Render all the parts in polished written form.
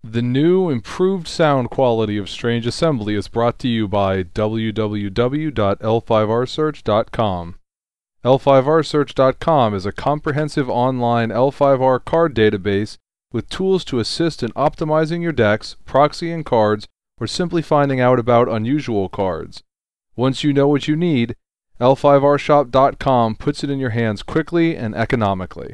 The new, improved sound quality of Strange Assembly is brought to you by www.l5rsearch.com. L5rsearch.com is a comprehensive online L5R card database with tools to assist in optimizing your decks, proxying cards, or simply finding out about unusual cards. Once you know what you need, L5rshop.com puts it in your hands quickly and economically.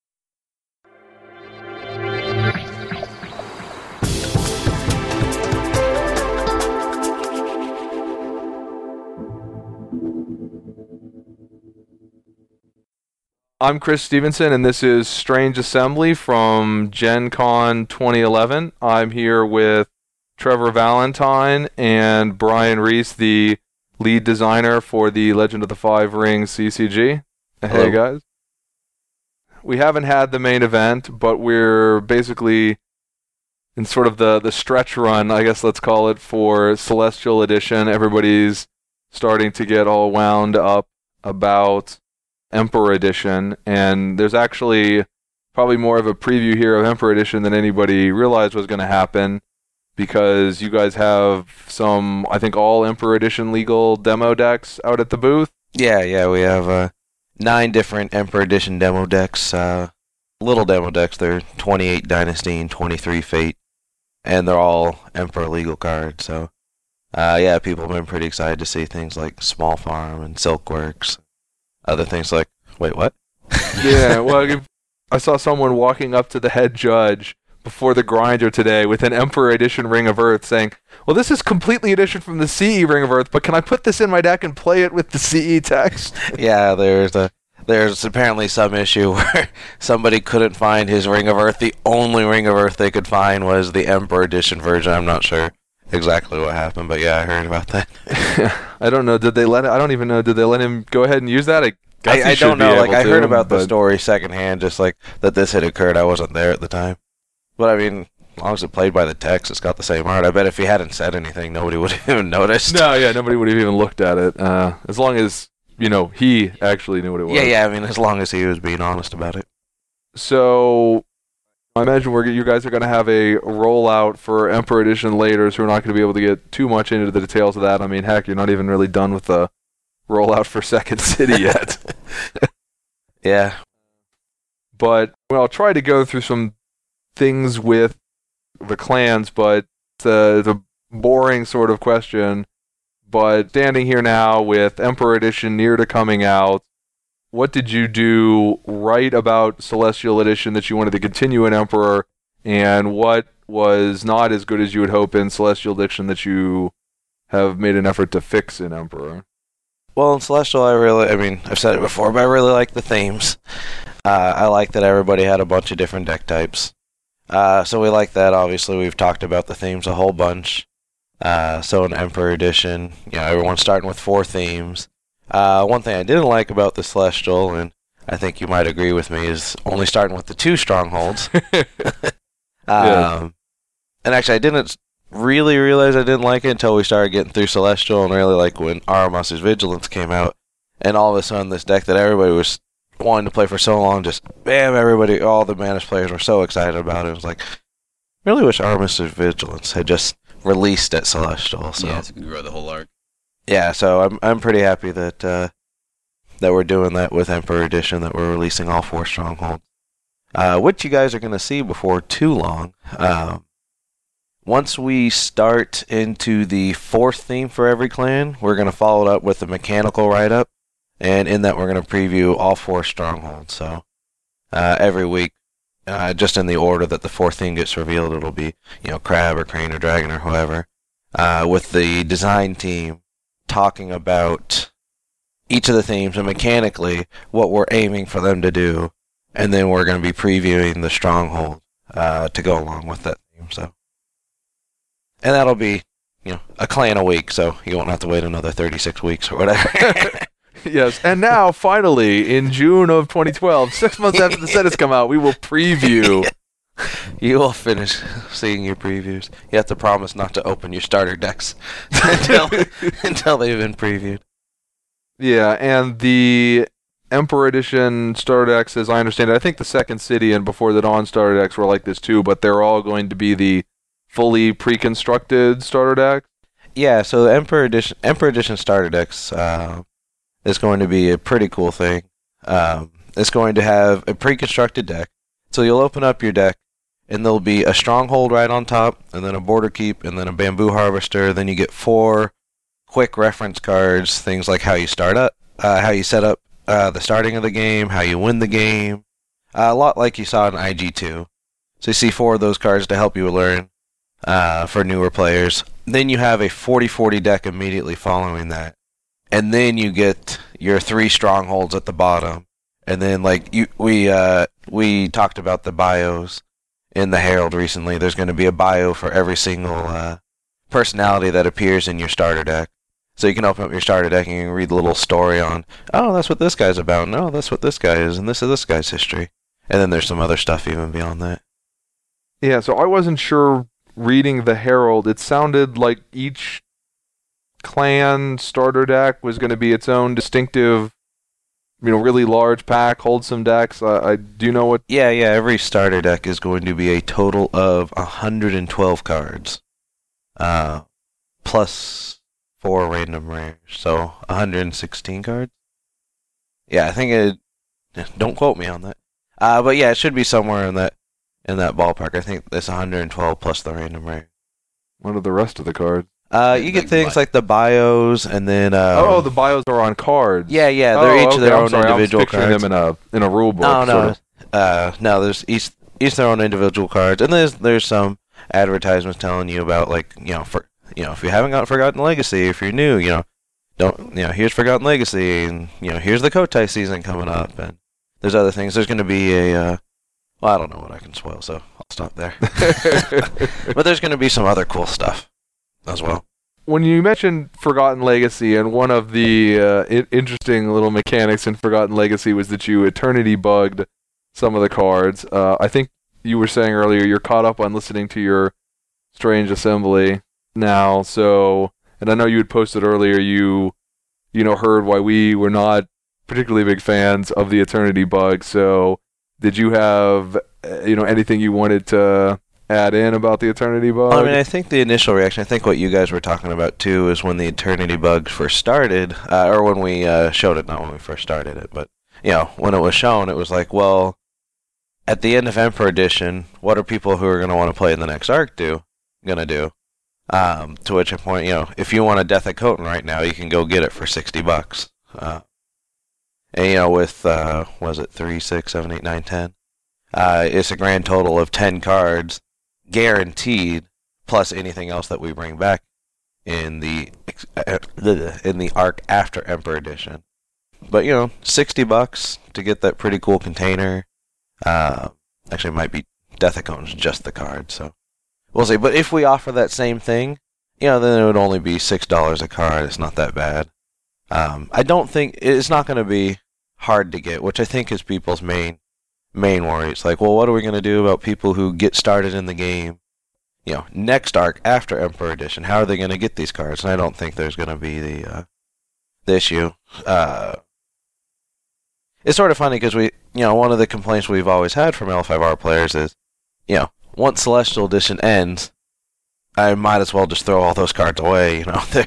I'm Chris Stevenson, and this is Strange Assembly from Gen Con 2011. I'm here with Trevor Valentine and Brian Reese, the lead designer for the Legend of the Five Rings CCG. Hello. Hey, guys. We haven't had the main event, but we're basically in sort of the stretch run, I guess let's call it, for Celestial Edition. Everybody's starting to get all wound up about Emperor Edition, and there's actually probably more of a preview here of Emperor Edition than anybody realized was going to happen, because you guys have some, I think, all Emperor Edition legal demo decks out at the booth. Yeah, we have 9 different Emperor Edition demo decks. Little demo decks, they're 28 Dynasty and 23 Fate, and they're all Emperor legal cards, so people have been pretty excited to see things like Small Farm and Silkworks. Other things like, wait, what? Yeah, well, I saw someone walking up to the head judge before the grinder today with an Emperor Edition Ring of Earth saying, well, this is completely edition from the CE Ring of Earth, but can I put this in my deck and play it with the CE text? Yeah, there's apparently some issue where somebody couldn't find his Ring of Earth. The only Ring of Earth they could find was the Emperor Edition version. I'm not sure exactly what happened, but yeah, I heard about that. I don't know. I don't even know. Did they let him go ahead and use that? I don't know. Like, I heard about the story secondhand, just like that this had occurred. I wasn't there at the time. But I mean, as long as it played by the text, it's got the same art. I bet if he hadn't said anything, nobody would have even noticed. No, yeah, nobody would have even looked at it. As long as, he actually knew what it was. Yeah, I mean, as long as he was being honest about it. So I imagine you guys are going to have a rollout for Emperor Edition later, so we're not going to be able to get too much into the details of that. I mean, heck, you're not even really done with the rollout for Second City yet. Yeah. But I'll try to go through some things with the clans, but it's a boring sort of question. But standing here now with Emperor Edition near to coming out, what did you do right about Celestial Edition that you wanted to continue in Emperor, and what was not as good as you would hope in Celestial Edition that you have made an effort to fix in Emperor? Well, in Celestial, I've said it before, but I really like the themes. I like that everybody had a bunch of different deck types. So we like that. Obviously, we've talked about the themes a whole bunch. So in Emperor Edition, everyone's starting with 4 themes. One thing I didn't like about the Celestial, and I think you might agree with me, is only starting with the 2 strongholds. Yes. And actually, I didn't really realize I didn't like it until we started getting through Celestial, and really like when Auramonster's Vigilance came out, and all of a sudden this deck that everybody was wanting to play for so long, just bam, all the Manus players were so excited about it. It was like, really wish Auramonster's Vigilance had just released at Celestial. So. Yeah, so we grow the whole arc. Yeah, so I'm pretty happy that that we're doing that with Emperor Edition, that we're releasing all 4 strongholds, which you guys are going to see before too long. Once we start into the 4th theme for every clan, we're going to follow it up with a mechanical write-up, and in that we're going to preview all 4 strongholds. So every week, just in the order that the 4th theme gets revealed, it'll be Crab or Crane or Dragon or whoever, with the design team talking about each of the themes and mechanically what we're aiming for them to do, and then we're going to be previewing the stronghold to go along with that theme. So. And that'll be, a clan a week, so you won't have to wait another 36 weeks or whatever. Yes, and now, finally, in June of 2012, 6 months after the set has come out, we will preview. You will finish seeing your previews. You have to promise not to open your starter decks until they've been previewed. Yeah, and the Emperor Edition starter decks, as I understand it, I think the Second City and Before the Dawn starter decks were like this too, but they're all going to be the fully pre-constructed starter deck? Yeah, so the Emperor Edition starter decks is going to be a pretty cool thing. It's going to have a pre-constructed deck. So you'll open up your deck, and there'll be a Stronghold right on top, and then a Border Keep, and then a Bamboo Harvester. Then you get 4 quick reference cards, things like how you set up the starting of the game, how you win the game. A lot like you saw in IG2. So you see 4 of those cards to help you learn for newer players. Then you have a 40-40 deck immediately following that. And then you get your 3 Strongholds at the bottom. And then we talked about the bios in the Herald recently. There's going to be a bio for every single personality that appears in your starter deck. So you can open up your starter deck and you can read the little story on, oh, that's what this guy's about. No, that's what this guy is, and this is this guy's history. And then there's some other stuff even beyond that. Yeah, so I wasn't sure reading the Herald. It sounded like each clan starter deck was going to be its own distinctive, really large pack, hold some decks. I do know what... Yeah, every starter deck is going to be a total of 112 cards. Plus 4 random rares, so 116 cards. Yeah, I think don't quote me on that. But yeah, it should be somewhere in that ballpark. I think it's 112 plus the random rare. What are the rest of the cards? You get things like the bios, and then the bios are on cards. Yeah, they're each their own individual cards. I'm picturing them in a rule book. No, there's each their own individual cards, and there's some advertisements telling you about if you haven't got Forgotten Legacy, if you're new, here's Forgotten Legacy, and here's the Kotai season coming up, and there's other things. There's going to be I don't know what I can spoil, so I'll stop there. But there's going to be some other cool stuff as well. When you mentioned Forgotten Legacy, and one of the interesting little mechanics in Forgotten Legacy was that you eternity bugged some of the cards. I think you were saying earlier you're caught up on listening to your Strange Assembly now, and I know you had posted earlier you heard why we were not particularly big fans of the eternity bug. So did you have anything you wanted to add in about the eternity bug? I mean, I think the initial reaction, I think what you guys were talking about too, is when the eternity bug first started, or when we showed it, not when we first started it, but when it was shown, it was like, well, at the end of Emperor Edition, what are people who are going to want to play in the next arc going to do? To which point, if you want a Death of Khotan right now, you can go get it for $60. And with was it 3, 6, 7, 8, 9, 10? It's a grand total of 10 cards, guaranteed, plus anything else that we bring back in the arc after Emperor Edition. But $60 to get that pretty cool container. Actually, it might be Death of Khotan's just the card, so we'll see. But if we offer that same thing, then it would only be $6 a card. It's not that bad. I don't think it's not going to be hard to get, which I think is people's main worry. It's like, well, what are we going to do about people who get started in the game, next arc after Emperor Edition? How are they going to get these cards? And I don't think there's going to be the issue. It's sort of funny because one of the complaints we've always had from L5R players is, once Celestial Edition ends, I might as well just throw all those cards away.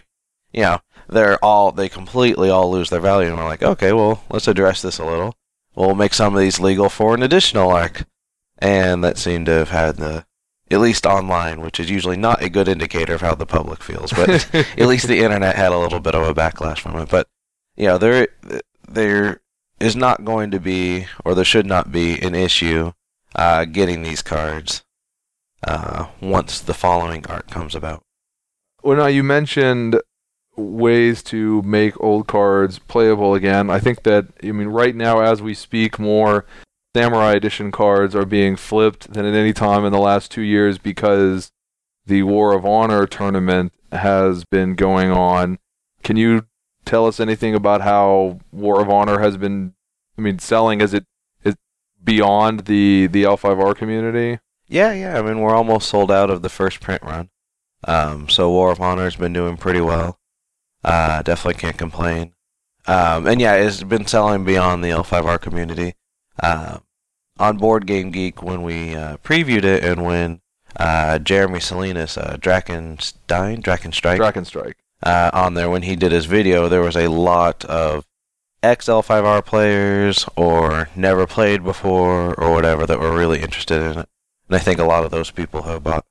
They completely all lose their value, and we're like, okay, well, let's address this a little. We'll make some of these legal for an additional arc, and that seemed to have had at least online, which is usually not a good indicator of how the public feels, but at least the internet had a little bit of a backlash from it. But there is not going to be, or there should not be, an issue getting these cards once the following arc comes about. Well, now you mentioned ways to make old cards playable again. I think that, right now as we speak, more Samurai Edition cards are being flipped than at any time in the last 2 years because the War of Honor tournament has been going on. Can you tell us anything about how War of Honor has been, selling? Is it beyond the L5R community? Yeah. We're almost sold out of the first print run. So War of Honor has been doing pretty well. Definitely can't complain. And yeah, it's been selling beyond the L5R community. On Board Game Geek, when we previewed it and when Jeremy Salinas, Drakenstrike, Drakenstrike. on there when he did his video. There was a lot of ex-L5R players or never played before or whatever that were really interested in it. And I think a lot of those people have bought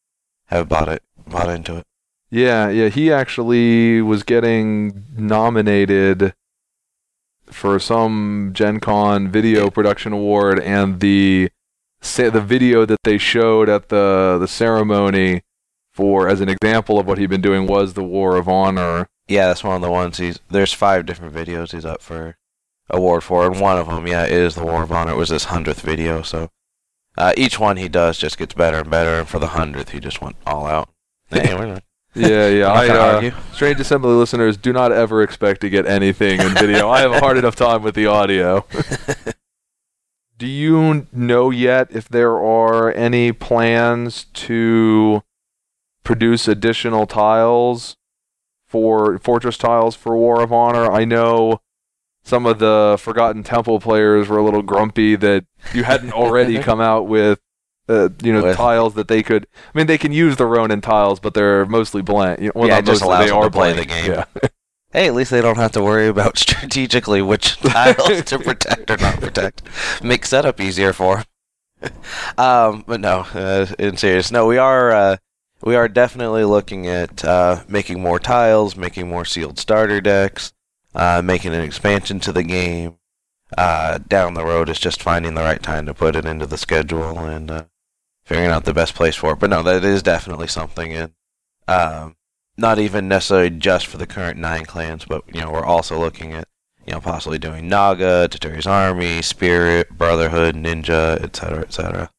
into it. Yeah, he actually was getting nominated for some Gen Con video production award, and the video that they showed at the ceremony for as an example of what he'd been doing was the War of Honor. Yeah, that's one of the ones there's 5 different videos he's up for award for, and one of them, is the War of Honor. It was his 100th video, so each one he does just gets better and better, and for the 100th he just went all out. Hey, we're not. Yeah. Strange Assembly listeners, do not ever expect to get anything in video. I have a hard enough time with the audio. Do you know yet if there are any plans to produce additional tiles for Fortress tiles for War of Honor? I know some of the Forgotten Temple players were a little grumpy that you hadn't already come out with tiles that they could. I mean, they can use the Ronin tiles, but they're mostly blank. It just allows them to play the game. Yeah. Hey, at least they don't have to worry about strategically which tiles to protect or not protect. Make setup easier for them. But no, in serious, no, we are definitely looking at making more tiles, making more sealed starter decks, making an expansion to the game. Down the road is just finding the right time to put it into the schedule and figuring out the best place for it. But no, that is definitely something, and not even necessarily just for the current 9 clans, but we're also looking at possibly doing Naga, Toturi's Army, Spirit, Brotherhood, Ninja, etc., etc.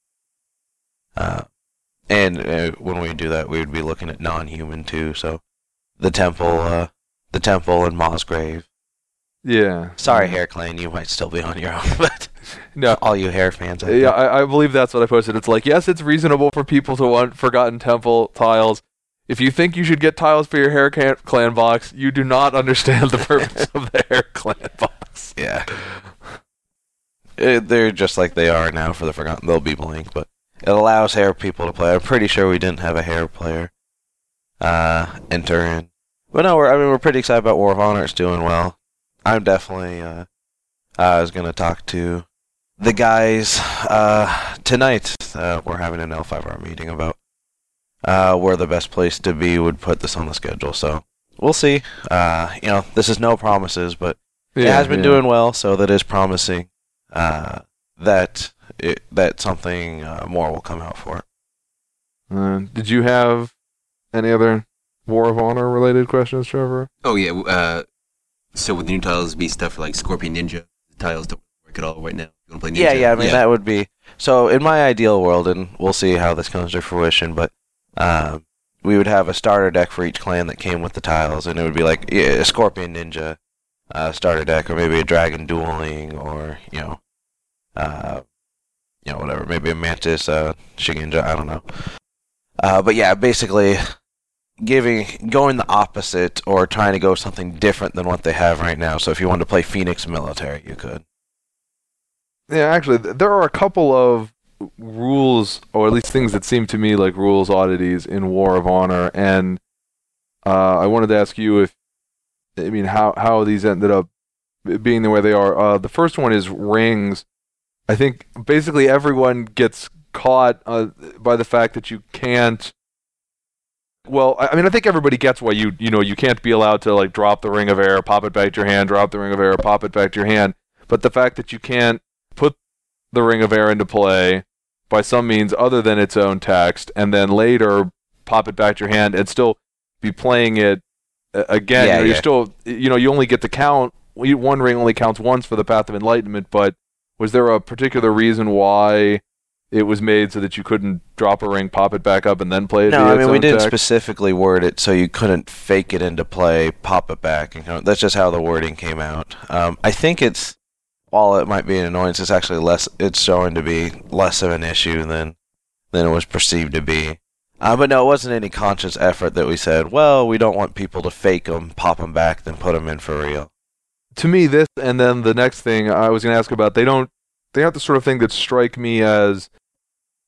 And when we do that, we would be looking at non-human too. So the temple and Mosgrave. Yeah. Sorry, Hair Clan, you might still be on your own, but no, all you hair fans. I believe that's what I posted. It's like, yes, it's reasonable for people to want Forgotten Temple tiles. If you think you should get tiles for your Hair Clan box, you do not understand the purpose of the Hair Clan box. Yeah. They're just like they are now for the Forgotten. They'll be blank, but it allows hair people to play. I'm pretty sure we didn't have a hair player enter in. But no, we're pretty excited about War of Honor. It's doing well. I'm definitely I was going to talk to the guys tonight. We're having an L5R meeting about where the best place to be would put this on the schedule. So we'll see. This is no promises, but it has been doing well, so that is promising that something more will come out for it. Did you have any other War of Honor related questions, Trevor? Oh yeah. So with the new tiles, be stuff like Scorpion Ninja. The tiles don't work at all right now. You want to play Ninja? Yeah. I mean, that would be so. In my ideal world, and we'll see how this comes to fruition, but we would have a starter deck for each clan that came with the tiles, and it would be like a Scorpion Ninja starter deck, or maybe a Dragon Dueling, or whatever, maybe a Mantis Shigenja. I don't know. But yeah, basically going the opposite or trying to go something different than what they have right now. So if you wanted to play Phoenix Military, you could. Yeah, actually, there are a couple of rules, or at least things that seem to me like rules oddities in War of Honor, and I wanted to ask you how these ended up being the way they are. The first one is rings. I think basically everyone gets caught by the fact that you can't. Well, I mean, I think everybody gets why you can't be allowed to like drop the Ring of Air, pop it back to your hand, drop the Ring of Air, pop it back to your hand. But the fact that you can't put the Ring of Air into play by some means other than its own text, and then later pop it back to your hand and still be playing it again. You're still, you only get to count. One ring only counts once for the Path of Enlightenment. But was there a particular reason why it was made so that you couldn't drop a ring, pop it back up, and then play it? No, I mean, we didn't specifically word it so you couldn't fake it into play, pop it back, and that's just how the wording came out. I think while it might be an annoyance, it's actually it's showing to be less of an issue than it was perceived to be. But no, it wasn't any conscious effort that we said, well, we don't want people to fake them, pop them back, then put them in for real. To me, this, and then the next thing I was going to ask about, they have the sort of thing that strike me as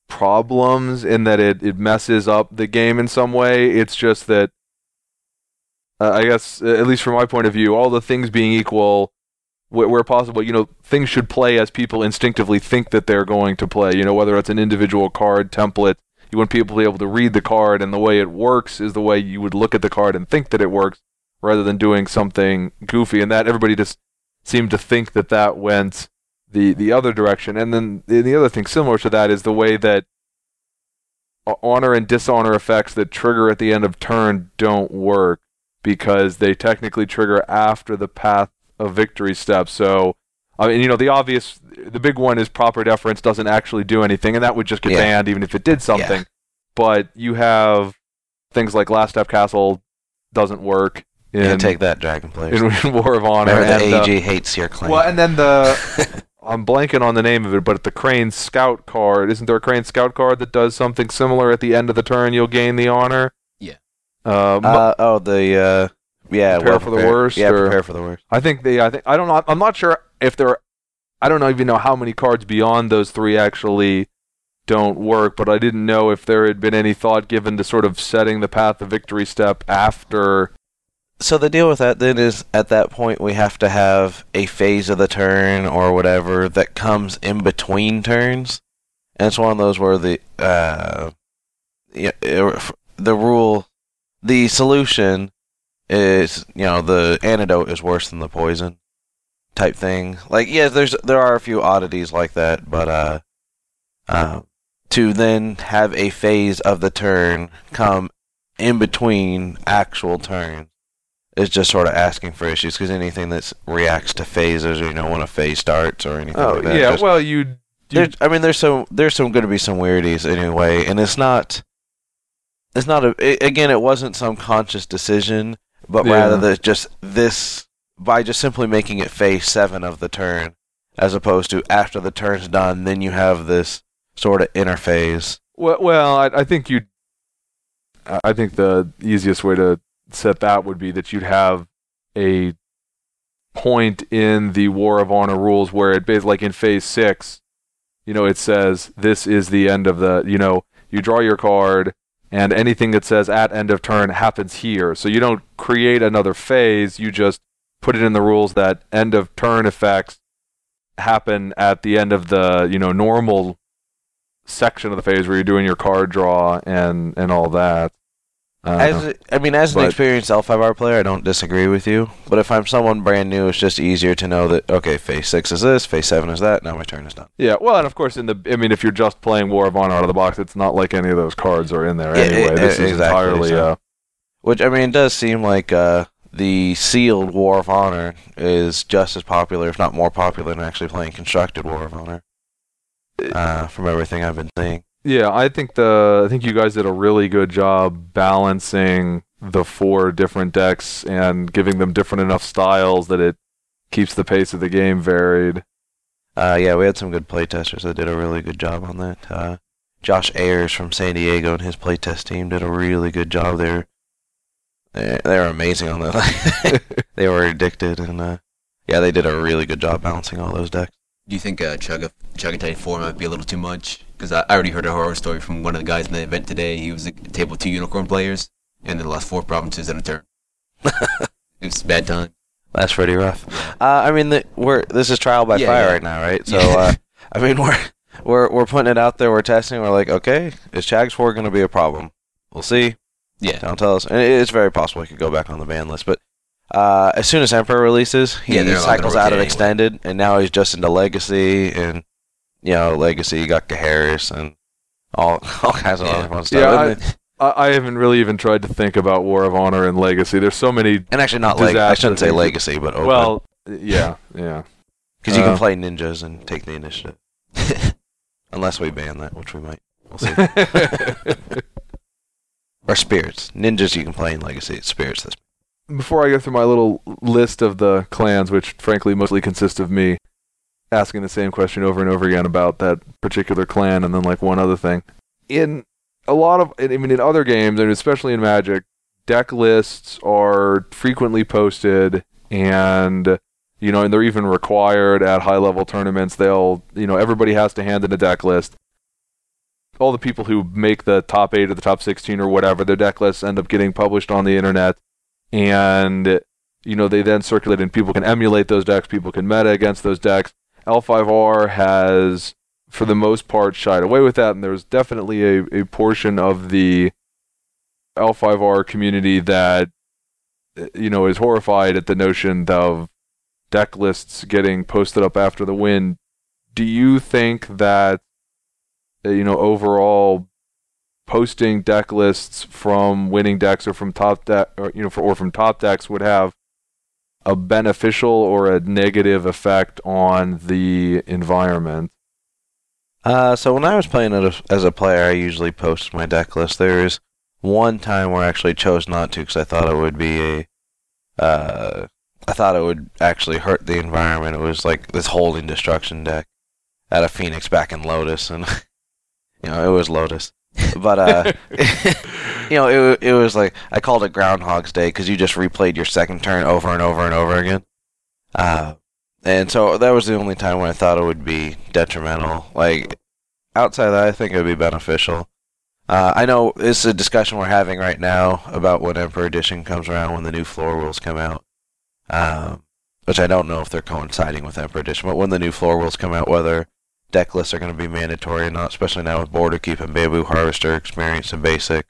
problems in that it messes up the game in some way. It's just that, I guess, at least from my point of view, all the things being equal, where possible, things should play as people instinctively think that they're going to play. Whether it's an individual card template, you want people to be able to read the card, and the way it works is the way you would look at the card and think that it works, rather than doing something goofy. And that everybody just seemed to think that went the other direction. And then the other thing similar to that is the way that honor and dishonor effects that trigger at the end of turn don't work, because they technically trigger after the path of victory step. So, the big one is proper deference doesn't actually do anything, and that would just get banned even if it did something. Yeah. But you have things like Last Step Castle doesn't work. Take that, Dragon players. In War of Honor. Remember the AG hates your claim. Well, and then I'm blanking on the name of it, but the Crane Scout card, isn't there a Crane Scout card that does something similar at the end of the turn? You'll gain the honor. Yeah. Prepare for the worst. Yeah, prepare for the worst. I don't know. I'm not sure if I don't even know how many cards beyond those three actually don't work, but I didn't know if there had been any thought given to sort of setting the path of victory step after. So the deal with that then is, at that point we have to have a phase of the turn or whatever that comes in between turns, and it's one of those where the solution is, the antidote is worse than the poison type thing. Like, there are a few oddities like that, but to then have a phase of the turn come in between actual turns is just sort of asking for issues, because anything that reacts to phases, or when a phase starts or anything like that. Yeah, well, there's going to be some weirdies anyway, and it's not it wasn't some conscious decision, but rather that just this, by just simply making it phase 7 of the turn, as opposed to after the turn's done, then you have this sort of interphase. Well, I think the easiest way to set that would be that you'd have a point in the War of Honor rules where it basically, like in phase 6, it says this is the end of the, you draw your card, and anything that says at end of turn happens here. So you don't create another phase, you just put it in the rules that end of turn effects happen at the end of the, normal section of the phase where you're doing your card draw and all that. As an experienced L5R player, I don't disagree with you. But if I'm someone brand new, it's just easier to know that, okay, phase 6 is this, phase 7 is that, now my turn is done. Yeah, well, and of course, if you're just playing War of Honor out of the box, it's not like any of those cards are in there anyway. This is entirely... So. Which, it does seem like the sealed War of Honor is just as popular, if not more popular, than actually playing constructed War of Honor, from everything I've been seeing. Yeah, I think you guys did a really good job balancing the 4 different decks and giving them different enough styles that it keeps the pace of the game varied. We had some good playtesters that did a really good job on that. Josh Ayers from San Diego and his playtest team did a really good job there. They were amazing on that. They were addicted, and they did a really good job balancing all those decks. Do you think Chagatai 4 might be a little too much? Because I already heard a horror story from one of the guys in the event today. He was a table of 2 unicorn players, and then lost 4 provinces in a turn. It was a bad time. That's pretty rough. This is trial by fire right now, right? So, we're putting it out there. We're testing. We're like, okay, is Chags 4 going to be a problem? We'll see. Yeah. Don't tell us. And it's very possible he could go back on the ban list, but. As soon as Emperor releases, he cycles out of Extended, and now he's just into Legacy, and Legacy, you got Gaharis, and all kinds of other fun stuff. Yeah, I haven't really even tried to think about War of Honor and Legacy. There's so many, and actually not I shouldn't say Legacy, but open. Well, yeah, because you can play ninjas and take the initiative, unless we ban that, which we might. We'll see. Or spirits. Ninjas you can play in Legacy. Spirits this. Before I go through my little list of the clans, which frankly mostly consists of me asking the same question over and over again about that particular clan and then like one other thing. In other games, and especially in Magic, deck lists are frequently posted and and they're even required at high level tournaments. Everybody has to hand in a deck list. all the people who make the top 8 or the top 16 or whatever, their deck lists end up getting published on the internet, and they then circulate, and people can emulate those decks, people can meta against those decks. L5R has, for the most part, shied away with that, and there's definitely a portion of the L5R community that is horrified at the notion of deck lists getting posted up after the win. Do you think that overall posting deck lists from winning decks or from top from top decks would have a beneficial or a negative effect on the environment? So when I was playing as a player, I usually post my deck list. There is one time where I actually chose not to because I thought it would be I thought it would actually hurt the environment. It was like this holding destruction deck. I had a Phoenix back in Lotus, and it was Lotus. But it was like I called it Groundhog's Day because you just replayed your second turn over and over and over again. And so that was the only time when I thought it would be detrimental. Like outside of that, I think it would be beneficial. I know it's a discussion we're having right now about when Emperor Edition comes around, when the new floor rules come out. Which I don't know if they're coinciding with Emperor Edition, but when the new floor rules come out, whether deck lists are going to be mandatory or not, especially now with Border Keep and Bamboo Harvester experience in Basic.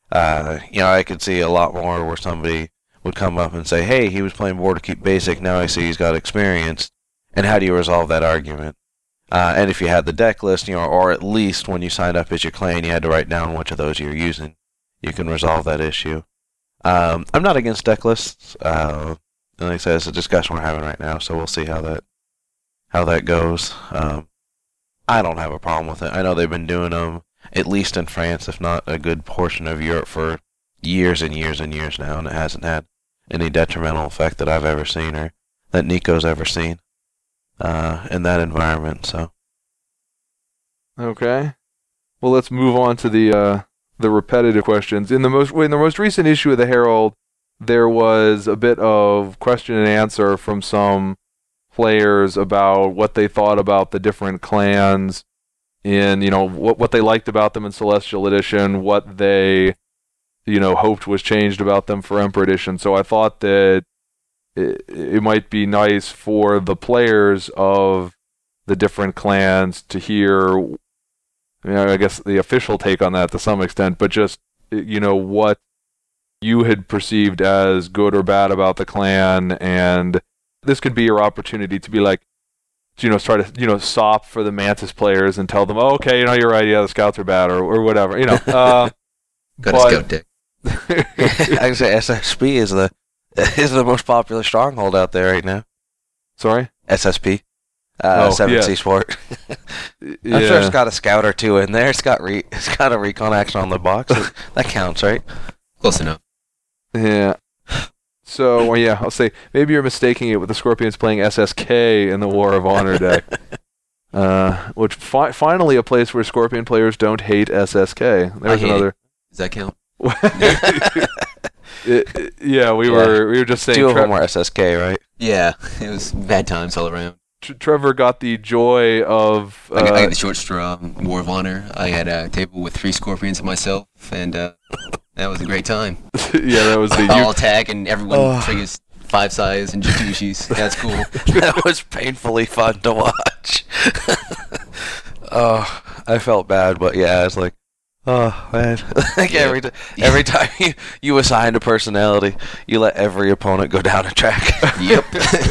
I could see a lot more where somebody would come up and say, hey, he was playing Border Keep Basic, now I see he's got experience, and how do you resolve that argument? And if you had the deck list, or at least when you signed up as your clan, you had to write down which of those you're using, you can resolve that issue. I'm not against deck lists. Like I said, it's a discussion we're having right now, so we'll see how that goes. I don't have a problem with it. I know they've been doing them, at least in France, if not a good portion of Europe, for years and years and years now, and it hasn't had any detrimental effect that I've ever seen or that Nico's ever seen in that environment. So. Okay. Well, let's move on to the repetitive questions. In the most recent issue of the Herald, there was a bit of question and answer from some players about what they thought about the different clans in, what they liked about them in Celestial Edition, what they, hoped was changed about them for Emperor Edition. So I thought that it might be nice for the players of the different clans to hear, I guess, the official take on that to some extent, but just, what you had perceived as good or bad about the clan, and this could be your opportunity to be like, try to, sop for the Mantis players and tell them, oh, okay, you're right, yeah, the scouts are bad, or whatever, Got a scout deck. I can say SSP is the most popular stronghold out there right now. Sorry? SSP. 7C Sport. I'm sure it's got a scout or two in there. It's got a recon action on the box. That counts, right? Close enough. Yeah. So, I'll say maybe you're mistaking it with the Scorpions playing SSK in the War of Honor deck. Which finally a place where Scorpion players don't hate SSK. There's another. Does that count? We were just saying. Two of them were SSK, right? Yeah, it was bad times all around. Trevor got the joy of. I got the short straw. War of Honor. I had a table with 3 Scorpions and myself, and that was a great time. Yeah, that was the. All attack and everyone triggers 5 size and Jakushis. That's cool. That was painfully fun to watch. I felt bad, but yeah, it's like, oh man. Like every time you assign a personality, you let every opponent go down a track. Yep.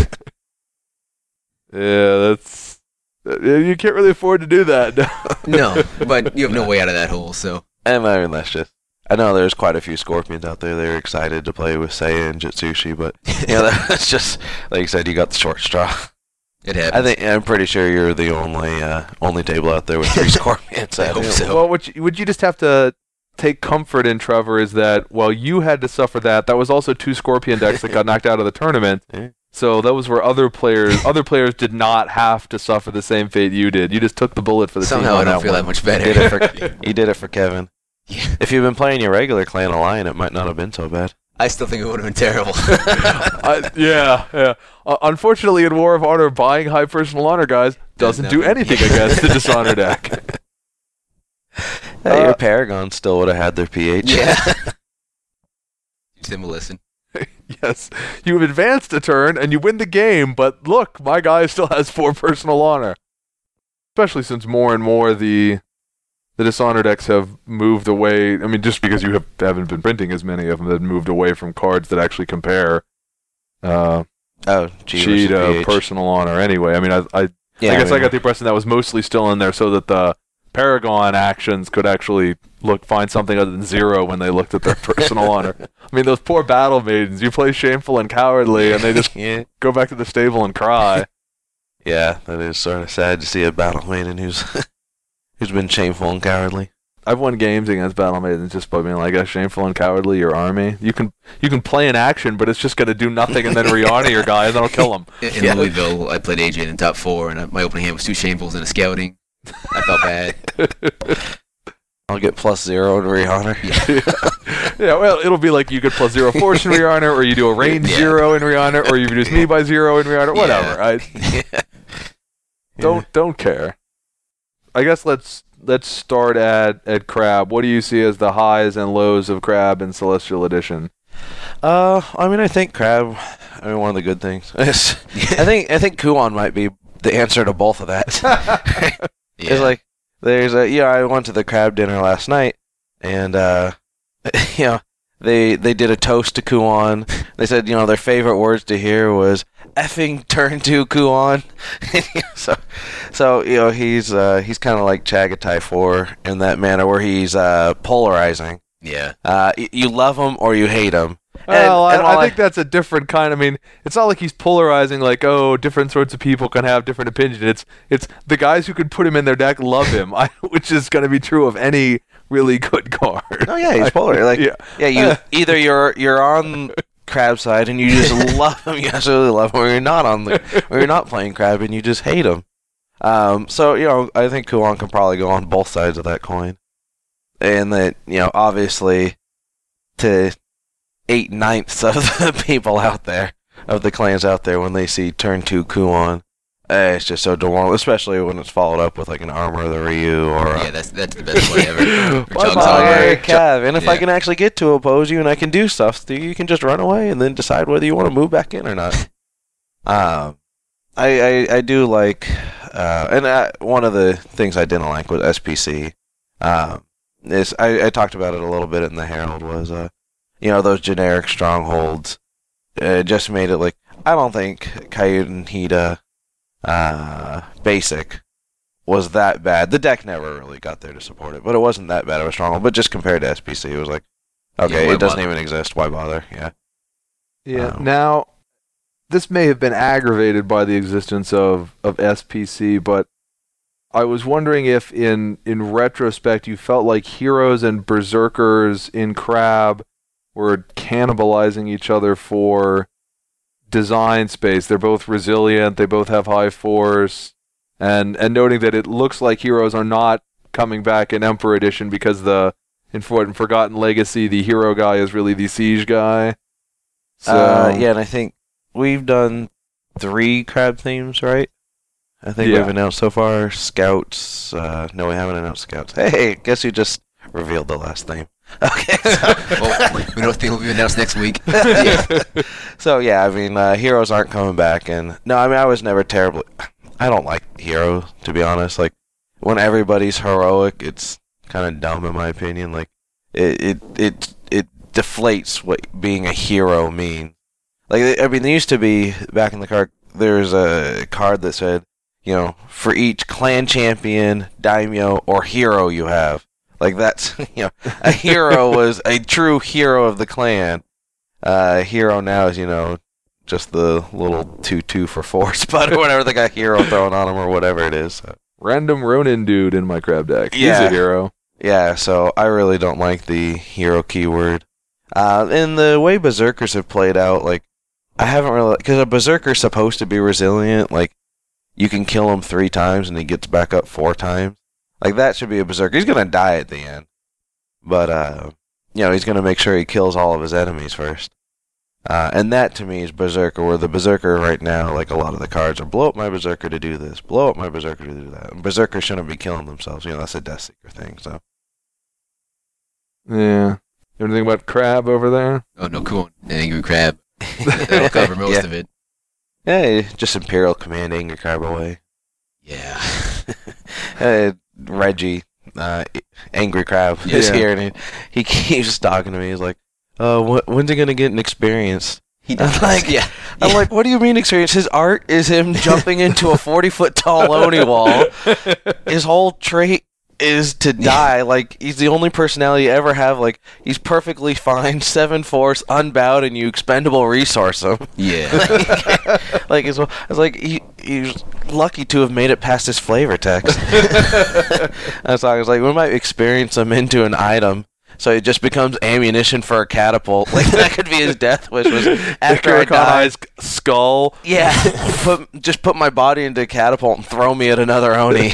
Yeah, that's. You can't really afford to do that. No, but you have no way out of that hole, so. And I mean, that's just. I know there's quite a few Scorpions out there. They're excited to play with Seiya and Jitsushi, but that's just like you said. You got the short straw. It happens. I'm pretty sure you're the only table out there with 3 Scorpions. I hope so. Well, what you just have to take comfort in, Trevor, is that while you had to suffer that was also 2 Scorpion decks that got knocked out of the tournament. Yeah. So those were other players did not have to suffer the same fate you did. You just took the bullet for the team. Somehow I don't feel that much better. You did it for Kevin. Yeah. If you'd been playing your regular clan Alliance, it might not have been so bad. I still think it would have been terrible. Yeah. Unfortunately, in War of Honor, buying high personal honor, guys, doesn't do anything against the Dishonor deck. Hey, your Paragon still would have had their PH. Yeah. Teach them a lesson. Yes, you've advanced a turn and you win the game, but look, my guy still has 4 personal honor. Especially since more and more the Dishonor decks have moved away. I mean, just because you haven't been printing as many of them, have moved away from cards that actually compare Chi to personal honor anyway. I mean, I guess I got the impression that was mostly still in there so that the Paragon actions could actually find something other than 0 when they looked at their personal honor. I mean, those poor battle maidens, you play Shameful and Cowardly and they just go back to the stable and cry. Yeah, that is sort of sad to see a battle maiden who's been shameful and cowardly. I've won games against battle maidens just by being like, Shameful and Cowardly, your army. You can play an action, but it's just going to do nothing and then re-honor your guy and then I'll kill him. In Louisville, I played AJ in top 4 and my opening hand was 2 Shamefuls and a Scouting. I felt bad. I'll get +0 to re-honor. Yeah, well, it'll be like you get +0 force in re-honor, or you do a range 0 in re-honor, or you reduce me by 0 in re-honor, whatever. Don't care. I guess let's start at Crab. What do you see as the highs and lows of Crab in Celestial Edition? I mean, I think Crab. I mean, one of the good things. I think Kuon might be the answer to both of that. It's like I went to the Crab dinner last night, and they did a toast to Kuon. They said their favorite words to hear was effing turn 2 Kuon. so he's kind of like Chagatai 4 in that manner where he's polarizing. Yeah. You love him or you hate him. Well, I think that's a different kind. I mean, it's not like he's polarizing like, different sorts of people can have different opinions. It's the guys who can put him in their deck love him, which is going to be true of any really good card. Oh yeah, he's polar. Like you either you're on Crab side and you just love him, you absolutely love him, or you're not playing Crab and you just hate him. So I think Kuon can probably go on both sides of that coin, and that obviously to 8/9 of the people out there, of the clans out there, when they see turn 2 Kuon, it's just so demoralizing, especially when it's followed up with like an Armor of the Ryu or that's the best way ever. Cav, and if I can actually get to oppose you and I can do stuff to you, you can just run away and then decide whether you want to move back in or not. I do like, and one of the things I didn't like was SPC. I talked about it a little bit in the Herald, was those generic strongholds. Just made it like, I don't think Coyote and Hida basic was that bad. The deck never really got there to support it, but it wasn't that bad of a stronghold. But just compared to SPC, it was like, okay, it doesn't even exist. Why bother? Yeah. Now, this may have been aggravated by the existence of SPC, but I was wondering if, in retrospect, you felt like Heroes and Berserkers in Crab were cannibalizing each other for design space. They're both resilient, they both have high force, and noting that it looks like Heroes are not coming back in Emperor Edition because in Forgotten Legacy, the hero guy is really the siege guy. So, and I think we've done 3 Crab themes, right? I think we've announced so far Scouts. No, we haven't announced Scouts. Hey, guess you just revealed the last theme. Okay. We don't think will be announced next week. So I mean, Heroes aren't coming back, and no, I mean, I was never terribly. I don't like Hero, to be honest. Like, when everybody's heroic, it's kind of dumb in my opinion. Like, it deflates what being a hero means. Like, I mean, there used to be back in the card. There's a card that said, for each clan champion, daimyo, or hero you have. Like, that's, a hero was a true hero of the clan. Hero now is, just the little 2/2 for force, but or whatever they got hero thrown on him or whatever it is. So. Random Ronin dude in my Crab deck. He's a hero. Yeah, so I really don't like the hero keyword. And the way Berserkers have played out, like, I haven't really, because a Berserker's supposed to be resilient, like, you can kill him 3 times and he gets back up 4 times. Like, that should be a Berserker. He's going to die at the end. But, he's going to make sure he kills all of his enemies first. And that to me is Berserker, where the Berserker right now, like a lot of the cards are blow up my Berserker to do this, blow up my Berserker to do that. And Berserker shouldn't be killing themselves. That's a Death Seeker thing. So Yeah. Anything about Crab over there? Oh, no, cool. An Angry Crab. That'll cover most Yeah. of it. Yeah, just Imperial Command, Angry Crab away. Yeah. Reggie, Angry Crab, is Yeah. here, and he keeps talking to me. He's like, when's he gonna get an experience? He I'm does. like, Yeah. I'm like, what do you mean experience? His art is him jumping into a 40-foot tall Oni wall. His whole trait is to die. Like, he's the only personality you ever have. Like, he's perfectly fine, 7 force, unbowed, and you expendable resource him. Yeah. Like, it's like he's lucky to have made it past his flavor text. That's why I was like, we might experience him into an item, so it just becomes ammunition for a catapult. Like, that could be his death wish. Was after I die, skull. yeah, just put my body into a catapult and throw me at another Oni.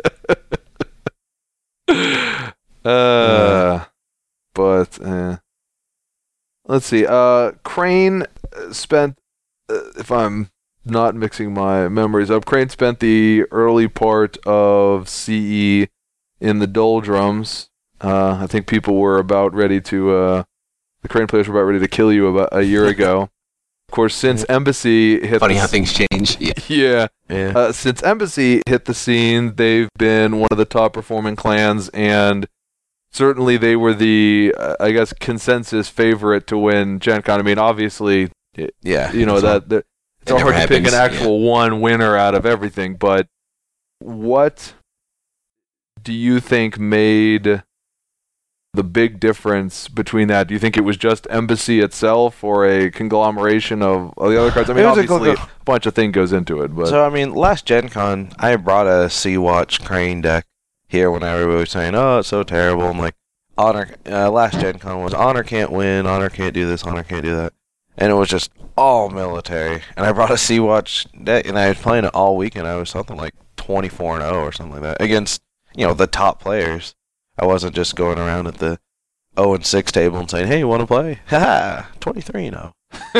Let's see. Crane spent, if I'm not mixing my memories up, Crane spent the early part of CE in the doldrums. I think people were about ready to, the Crane players were about ready to kill you about a year ago. Of course, since Embassy hit Funny how things change. Yeah. Yeah. Since Embassy hit the scene, they've been one of the top performing clans, and certainly they were the, I guess, consensus favorite to win Gen Con. I mean, obviously, Yeah. that it's hard never to pick an happens, actual one winner out of everything, but what do you think made the big difference between that? Do you think it was just Embassy itself or a conglomeration of the other cards? I mean, It was a obviously, a bunch of thing goes into it, but So, I mean, last Gen Con, I brought a Sea-Watch Crane deck here when everybody was saying, oh, it's so terrible. I'm like, last Gen Con was Honor can't win, Honor can't do this, Honor can't do that. And it was just all military. And I brought a Sea-Watch deck, and I was playing it all week, and I was something like 24-0 or something like that against, the top players. I wasn't just going around at the 0-6 table and saying, hey, you want to play? Haha, 23-0.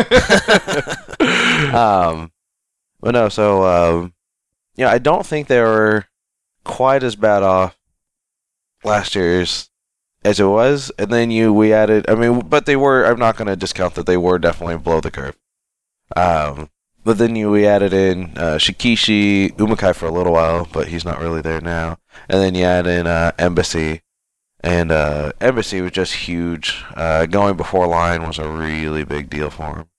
But no, so, I don't think they were quite as bad off last year's as it was. And then we added, but they were, I'm not going to discount that they were definitely below the curve. But then we added in Shikishi, Umakai for a little while, but he's not really there now. And then you add in Embassy. And Embassy was just huge. Going before line was a really big deal for him.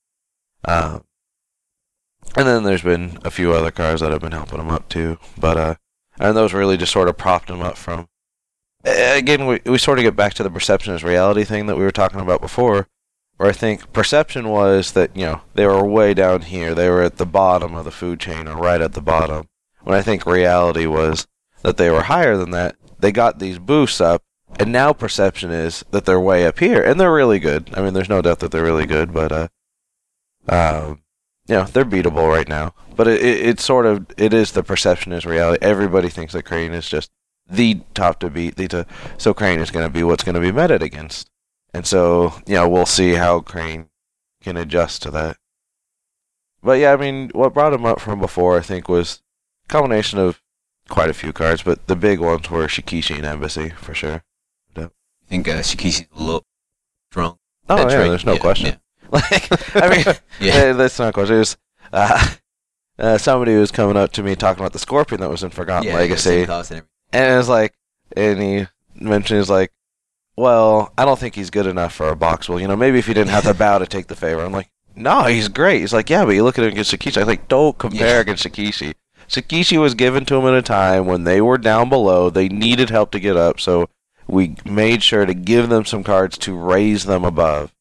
And then there's been a few other cars that have been helping him up too. But and those really just sort of propped him up from. Again, we sort of get back to the perception is reality thing that we were talking about before, where I think perception was that, they were way down here. They were at the bottom of the food chain or right at the bottom. When I think reality was that they were higher than that. They got these boosts up. And now perception is that they're way up here, and they're really good. I mean, there's no doubt that they're really good, but they're beatable right now. But it is the perception is reality. Everybody thinks that Crane is just the top to beat, so Crane is going to be what's going to be meted against. And so, we'll see how Crane can adjust to that. But yeah, I mean, what brought him up from before, I think, was a combination of quite a few cards, but the big ones were Shikishi and Embassy, for sure. I think Shikishi's a little strong. Oh, That's yeah, right. there's no Yeah, question. yeah. Like, I mean, Yeah. that's not a question. It was, somebody was coming up to me talking about the Scorpion that was in Forgotten Yeah, Legacy, same cost and everything. and it was like, and he mentioned, he was like, well, I don't think he's good enough for a box. Well, maybe if he didn't have to bow to take the favor. I'm like, no, he's great. He's like, yeah, but you look at him against Shikishi. I was like, don't compare against Shikishi. Shikishi was given to him at a time when they were down below. They needed help to get up, so we made sure to give them some cards to raise them above.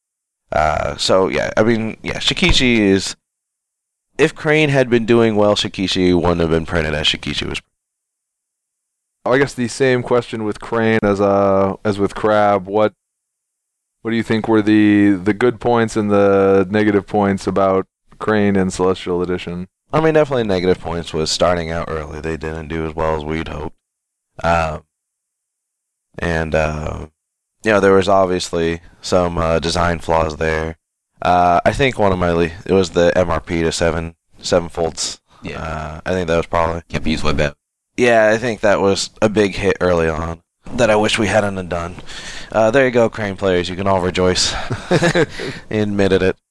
Shikishi is... If Crane had been doing well, Shikishi wouldn't have been printed as Shikishi was. I guess the same question with Crane as with Crab. What do you think were the good points and the negative points about Crane and Celestial Edition? I mean, definitely negative points was starting out early. They didn't do as well as we'd hoped. There was obviously some design flaws there. I think one of my it was the MRP to seven folds. Yeah. I think that was probably. Can't be used web app. Yeah, I think that was a big hit early on that I wish we hadn't have done. There you go, Crane players. You can all rejoice. He admitted it.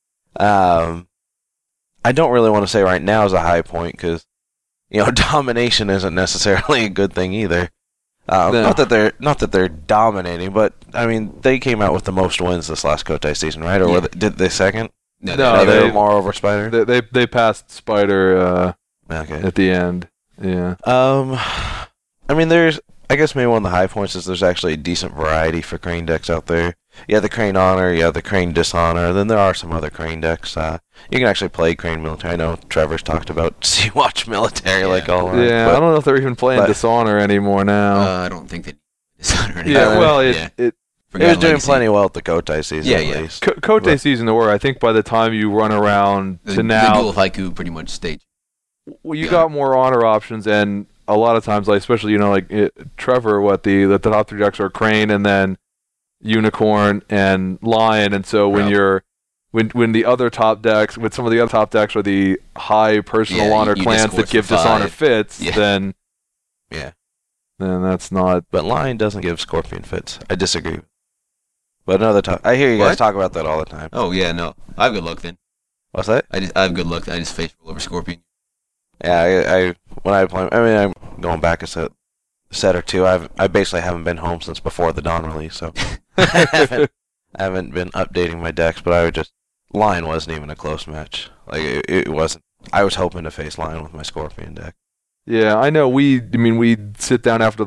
I don't really want to say right now is a high point because, domination isn't necessarily a good thing either. No. Not that they're dominating, but I mean they came out with the most wins this last Kotei season, right? Or did they second? No, No, they they- were more over Spider. They passed Spider Okay. at the end. Yeah. I mean, I guess maybe one of the high points is there's actually a decent variety for Crane decks out there. Yeah, the Crane Honor, yeah, the Crane Dishonor, then there are some other Crane decks. You can actually play Crane Military. I know Trevor's talked about Sea-Watch Military like all that. Yeah, but I don't know if they're even playing but- Dishonor anymore now. I don't think they Dishonor yeah, anymore. well, it it Forgotten was doing Legacy. plenty well at the Kotei season, Yeah, at yeah. least. Kotei But- season to where I think by the time you run around The to Duel now, of Haiku pretty much stayed. well, you Yeah. got more honor options, and a lot of times, like especially Trevor, the top three decks are Crane and then Unicorn and Lion, and so when Right. you're when the other top decks, with some of the other top decks are the high personal Yeah, honor you clans discord that give for 5. Dishonor fits, Yeah. then Yeah. that's not. But Lion doesn't give Scorpion fits. I disagree. But another time, I hear you guys What? talk about that all the time. Oh yeah, no. I have good luck then. What's that? I have good luck. I just face roll over Scorpion. Yeah, I when I play, I mean, I'm going back a set or two. I basically haven't been home since before the Dawn release, so I haven't been updating my decks. But I would just Lion wasn't even a close match. Like it wasn't. I was hoping to face Lion with my Scorpion deck. Yeah, I know. We sit down after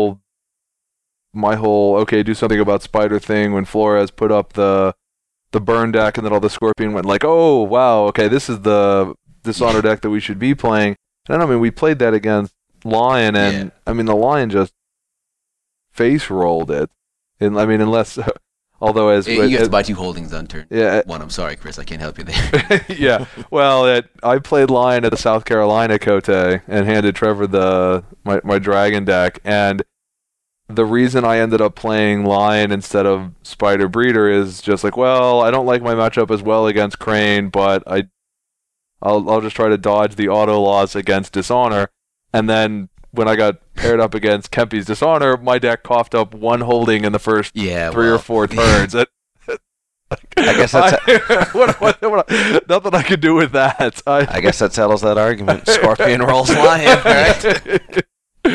my whole okay, do something about Spider thing when Flores put up the burn deck, and then all the Scorpion went like, oh wow, okay, this is the Dishonor deck that we should be playing. And I mean, we played that against Lion, and Yeah. I mean the Lion just face rolled it. And I mean, unless although You have to buy 2 holdings on turn yeah. 1. I'm sorry, Chris. I can't help you there. Yeah, well, I played Lion at the South Carolina Kotei and handed Trevor my Dragon deck, and the reason I ended up playing Lion instead of Spider Breeder is just like, well, I don't like my matchup as well against Crane, but I'll just try to dodge the auto loss against Dishonor, and then when I got paired up against Kempe's Dishonor, my deck coughed up 1 holding in the first Yeah, 3 or 4 turns. I guess that's nothing I could do with that. I guess that settles that argument. Scorpion rolls Lion, right?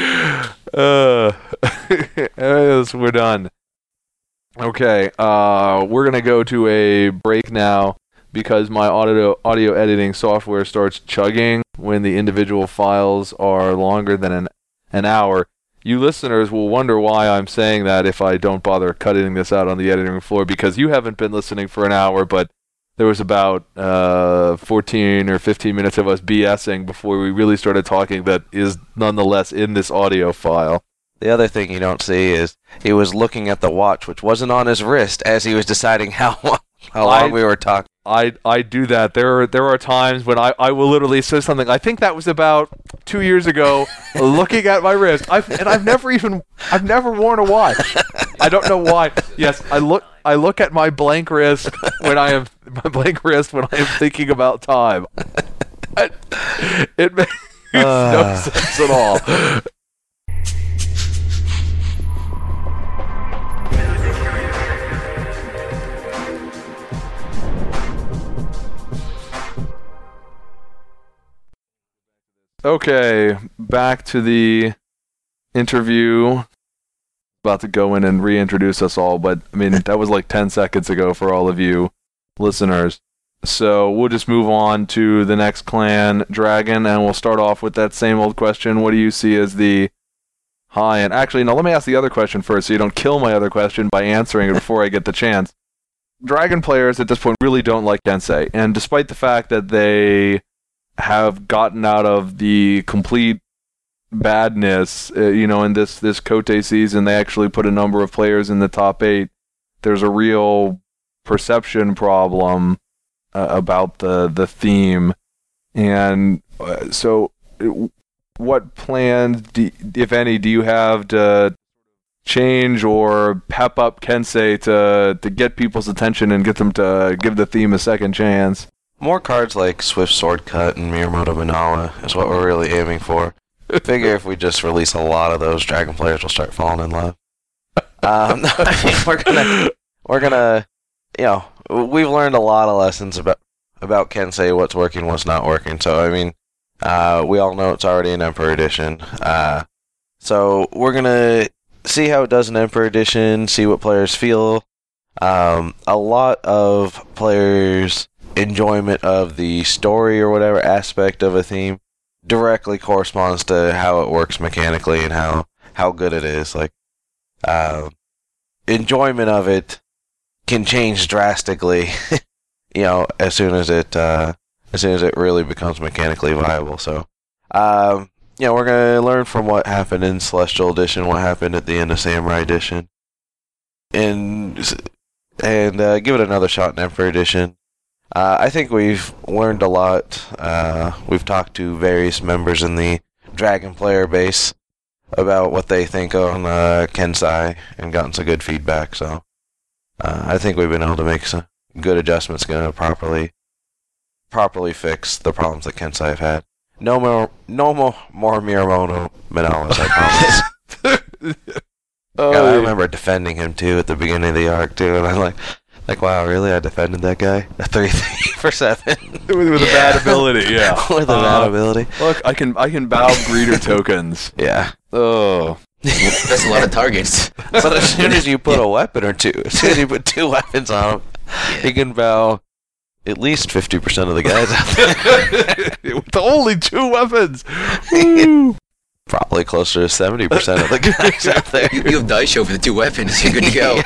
Yes, we're done. Okay, we're gonna go to a break now because my audio editing software starts chugging when the individual files are longer than an hour. You listeners will wonder why I'm saying that if I don't bother cutting this out on the editing floor, because you haven't been listening for an hour, but there was about 14 or 15 minutes of us BSing before we really started talking that is nonetheless in this audio file. The other thing you don't see is he was looking at the watch, which wasn't on his wrist, as he was deciding how long we were talking. I do that. There are times when I will literally say something. I think that was about 2 years ago. Looking at my wrist, I've never worn a watch. I don't know why. Yes, I look at my blank wrist when I am thinking about time. It makes no sense at all. Okay, back to the interview. About to go in and reintroduce us all, but I mean, that was like 10 seconds ago for all of you listeners. So we'll just move on to the next clan, Dragon, and we'll start off with that same old question. What do you see as the high? And actually, no, let me ask the other question first so you don't kill my other question by answering it before I get the chance. Dragon players at this point really don't like Tensei, and despite the fact that they have gotten out of the complete badness, in this Kotei season, they actually put a number of players in the top 8. There's a real perception problem about the theme, and so what plans, if any, do you have to change or pep up Kensei to get people's attention and get them to give the theme a second chance? More cards like Swift Sword Cut and Miyamoto Manawa is what we're really aiming for. Figure if we just release a lot of those, Dragon players will start falling in love. We're gonna, we've learned a lot of lessons about Kensei, what's working, what's not working. So I mean, we all know it's already an Emperor Edition. So we're gonna see how it does in Emperor Edition, see what players feel. A lot of players' enjoyment of the story or whatever aspect of a theme directly corresponds to how it works mechanically and how good it is. Like, enjoyment of it can change drastically, as soon as it really becomes mechanically viable. So, we're gonna learn from what happened in Celestial Edition, what happened at the end of Samurai Edition, and give it another shot in Emperor Edition. I think we've learned a lot. We've talked to various members in the Dragon player base about what they think on Kensei and gotten some good feedback. So I think we've been able to make some good adjustments, going to properly fix the problems that Kensei have had. No more Miyamoto Manawas, I promise. I remember defending him too at the beginning of the arc too, and I'm like, wow, really? I defended that guy? A 3-3 for 7 with a bad ability, yeah. With a bad ability. Look, I can bow breeder tokens. Yeah. Oh. That's a lot of targets. But as soon as you put a weapon or two, as soon as you put 2 weapons on him, you can bow at least 50% of the guys out there. With only 2 weapons. Probably closer to 70% of the guys out there. You have dice show for the 2 weapons. You're good to go.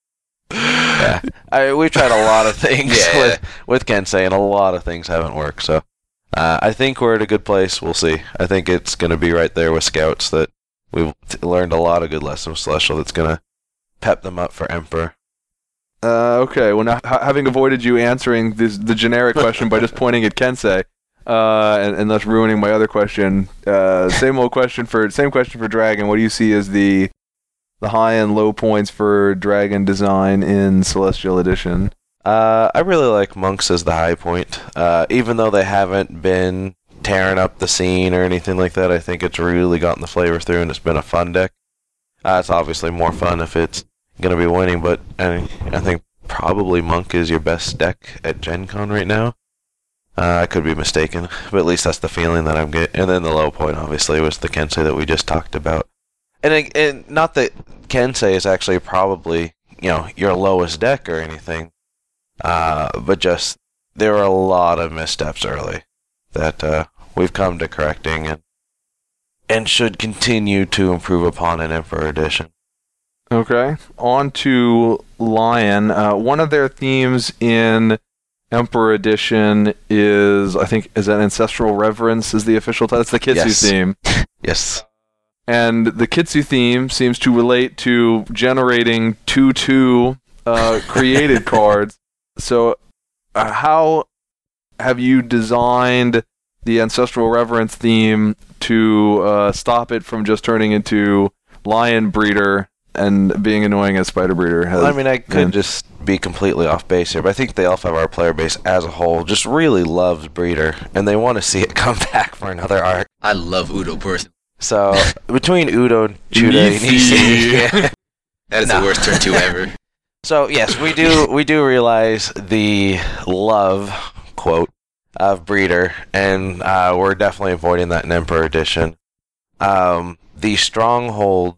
Yeah. We've tried a lot of things with Kensei, and a lot of things haven't worked. So I think we're at a good place. We'll see. I think it's going to be right there with Scouts that we've learned a lot of good lessons with Celestial that's going to pep them up for Emperor. Okay, well, now, having avoided you answering the generic question by just pointing at Kensei, and thus ruining my other question, same question for Dragon. What do you see as the high and low points for Dragon design in Celestial Edition? I really like Monks as the high point. Even though they haven't been tearing up the scene or anything like that, I think it's really gotten the flavor through, and it's been a fun deck. It's obviously more fun if it's going to be winning, but I think probably Monk is your best deck at Gen Con right now. I could be mistaken, but at least that's the feeling that I'm getting. And then the low point, obviously, was the Kensei that we just talked about. And not that Kensei is actually probably, your lowest deck or anything, but just there were a lot of missteps early that we've come to correcting and should continue to improve upon in Emperor Edition. Okay, on to Lion. One of their themes in Emperor Edition is that Ancestral Reverence is the official title. It's the Kitsu theme. Yes. And the Kitsu theme seems to relate to generating 2/2 created cards. So, how have you designed the Ancestral Reverence theme to stop it from just turning into Lion Breeder and being annoying as Spider Breeder has? Well, I mean, I could just be completely off base here, but I think the Alpha of our player base as a whole just really loves Breeder, and they want to see it come back for another arc. I love Udo personally. So, between Udo, Chuda, and Nisi, that is the worst turn 2 ever. So, yes, we do realize the love, quote, of Breeder, and we're definitely avoiding that in Emperor Edition. The Stronghold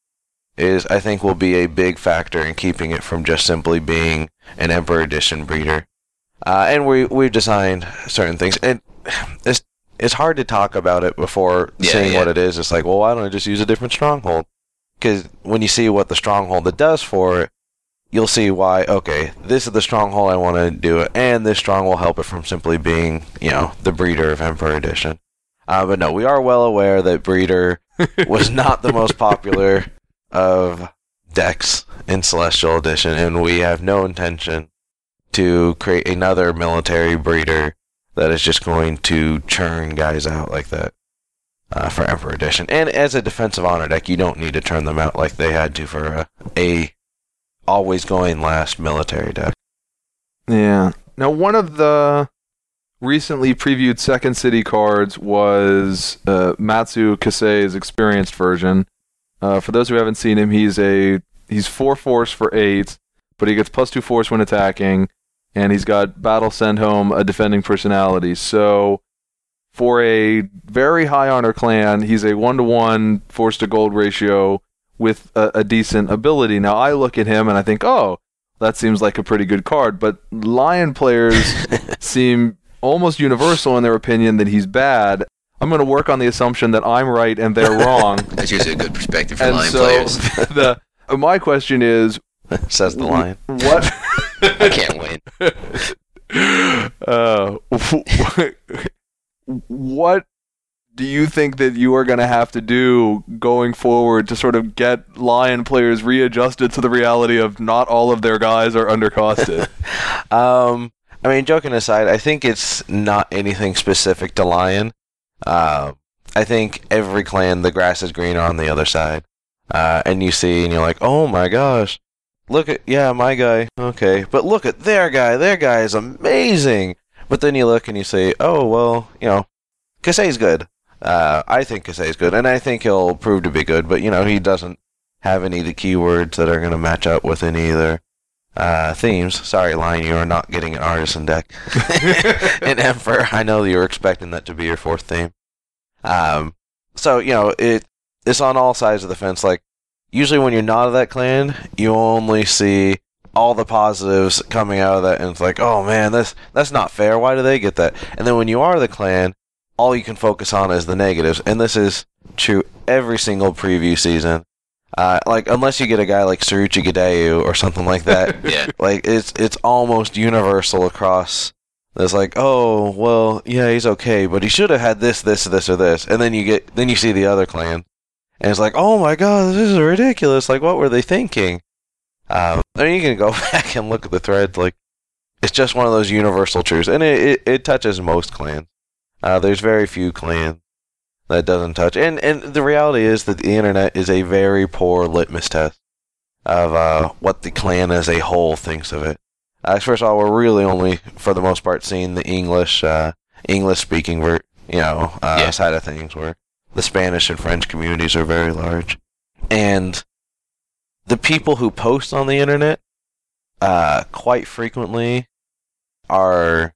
I think will be a big factor in keeping it from just simply being an Emperor Edition Breeder. And we've designed certain things. And it's hard to talk about it before seeing what it is. It's like, well, why don't I just use a different Stronghold? Because when you see what the Stronghold it does for it, you'll see why, okay, this is the Stronghold I want to do it, and this Strong will help it from simply being, the Breeder of Emperor Edition. But no, we are well aware that Breeder was not the most popular of decks in Celestial Edition, and we have no intention to create another military Breeder that is just going to churn guys out like that. for Emperor Edition. And as a defensive honor deck, you don't need to turn them out like they had to for a always going last military deck. Yeah. Now, one of the recently previewed Second City cards was Matsu Kasei's experienced version. For those who haven't seen him, he's 4 force for 8, but he gets +2 force when attacking, and he's got Battle Send Home, a defending personality. So for a very high honor clan, he's a 1-to-1 force to gold ratio with a decent ability. Now, I look at him and I think, oh, that seems like a pretty good card, but Lion players seem almost universal in their opinion that he's bad. I'm going to work on the assumption that I'm right and they're wrong. That's usually a good perspective for And Lion so players. my question is, Says the Lion. what? I can't win. What do you think that you are going to have to do going forward to sort of get Lion players readjusted to the reality of not all of their guys are undercosted? I mean, joking aside, I think it's not anything specific to Lion. I think every clan, the grass is greener on the other side. And you see, and you're like, oh my gosh, look at, my guy, okay. But look at their guy is amazing. But then you look and you say, oh, well, Kasei's good. I think Kasei's good, and I think he'll prove to be good, but, he doesn't have any of the keywords that are going to match up with any of their themes. Sorry, Lion, you are not getting an Artisan deck. And Emperor, I know you were expecting that to be your 4th theme. So, it's on all sides of the fence. Like, usually when you're not of that clan, you only see all the positives coming out of that, and it's like, oh man, that's not fair. Why do they get that? And then when you are the clan, all you can focus on is the negatives, and this is true every single preview season. Like, unless you get a guy like Saruchi Gidayu or something like that, Yeah. like it's almost universal across. It's like, oh well, yeah, he's okay, but he should have had this, or this, and then you see the other clan, and it's like, oh my god, this is ridiculous. Like, what were they thinking? I mean, you can go back and look at the threads. Like, it's just one of those universal truths, and it touches most clans. There's very few clans that doesn't touch, and the reality is that the internet is a very poor litmus test of what the clan as a whole thinks of it. First of all, we're really only, for the most part, seeing the English-speaking, side of things, where the Spanish and French communities are very large, and the people who post on the internet, quite frequently, are,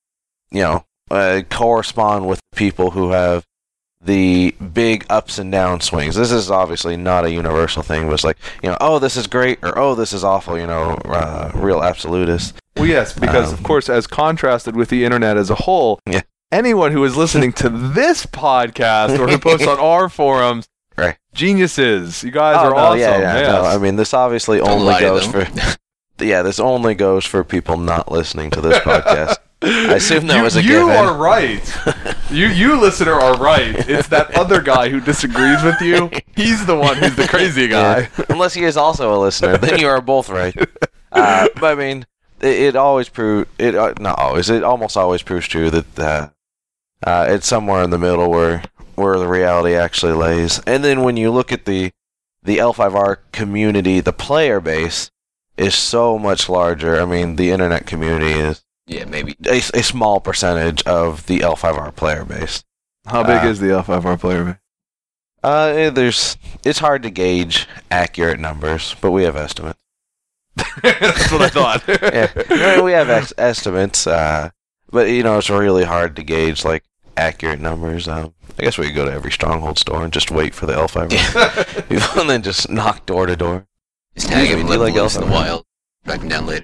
correspond with people who have the big ups and down swings. This is obviously not a universal thing, but it's like, oh, this is great, or oh, this is awful, real absolutist. Well, yes, because, of course, as contrasted with the internet as a whole, Yeah. anyone who is listening to this podcast or who posts on our forums, Right. Geniuses. You guys are awesome. Yeah, Yes. no, I mean, this obviously Don't only lie to goes them. for... Yeah, this only goes for people not listening to this podcast. I assume that was a You given. are right. You listener are right. It's that other guy who disagrees with you. He's the one who's the crazy guy. Yeah. Unless he is also a listener, then you are both right. But I mean, it always proves... not always. It almost always proves true that it's somewhere in the middle where the reality actually lays. And then when you look at the L5R community, the player base is so much larger. I mean, the internet community is Yeah, maybe. a small percentage of the L5R player base. How big is the L5R player base? It's hard to gauge accurate numbers, but we have estimates. That's what I thought. Yeah, we have estimates, but it's really hard to gauge like accurate numbers. I guess we could go to every Stronghold store and just wait for the L5R people, and then just knock door to door. Just tag him Do and you let like him loose in the L5R? wild. Track him down later.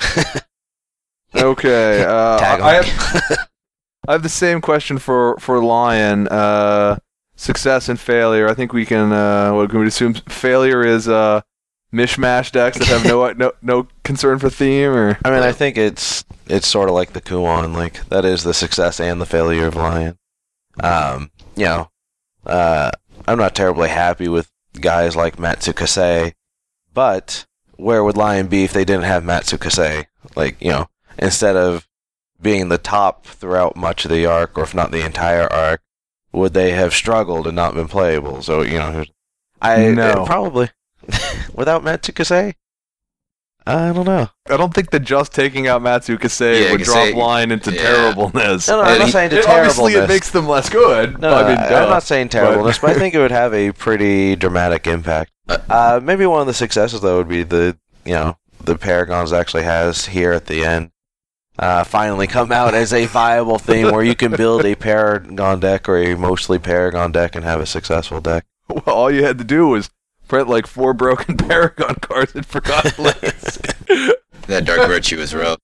Okay. Tag 'em. I have the same question for Lion. Success and failure. I think we can. What can we assume? Failure is mishmash decks that have no concern for theme, or I mean, I think it's sort of like the Kuon, like that is the success and the failure of Lion. I'm not terribly happy with guys like Matsu Kasei, but where would Lion be if they didn't have Matsu Kasei? Like, instead of being the top throughout much of the arc, or if not the entire arc, would they have struggled and not been playable? So, No. probably. Without Matsukase? I don't know. I don't think that just taking out Matsukase would drop line into terribleness. No, I'm not saying to Obviously, terribleness. it makes them less good. No, I'm not saying terribleness, but I think it would have a pretty dramatic impact. Maybe one of the successes, though, would be the Paragons actually has here at the end. Finally come out as a viable thing where you can build a Paragon deck or a mostly Paragon deck and have a successful deck. Well, all you had to do was print like 4 broken Paragon cards in Forgotten Lands. That Dark Virtue is rough.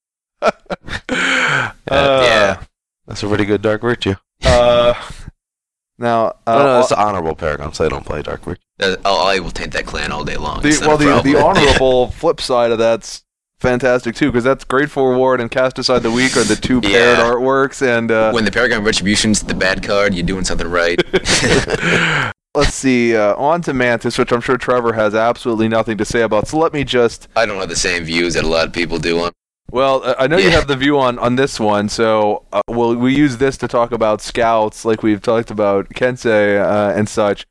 Yeah. That's a pretty good Dark Virtue. Now, no, that's honorable Paragon, so they don't play Dark Virtue. I will taint that clan all day long. the honorable flip side of that's fantastic too, because that's great for reward and Cast Aside the Weak are the 2 paired artworks, and when the Paragon Retribution's the bad card, you're doing something right. Let's see, on to Mantis, which I'm sure Trevor has absolutely nothing to say about, so let me just... I don't have the same views that a lot of people do on. Well, I know you have the view on this one, so we use this to talk about scouts, like we've talked about Kensei and such.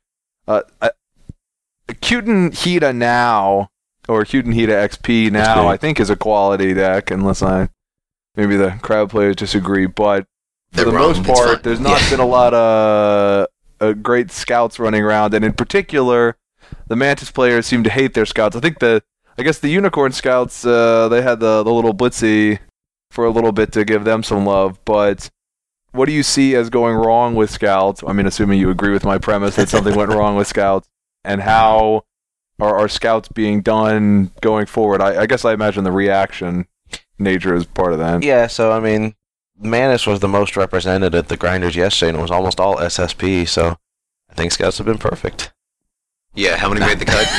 Kyuten Hida now, or Kyuten Hida XP now, I think is a quality deck, unless maybe the crowd players disagree, but for the most part, there's not been a lot of great scouts running around, and in particular, the Mantis players seem to hate their scouts. I guess the Unicorn scouts, they had the little Blitzy for a little bit to give them some love, but what do you see as going wrong with scouts? I mean, assuming you agree with my premise that something went wrong with scouts, and how are scouts being done going forward? I guess I imagine the reaction nature is part of that. Yeah, so I mean, Mantis was the most represented at the Grinders yesterday, and it was almost all SSP, so I think scouts have been perfect. Yeah, how many made the cut?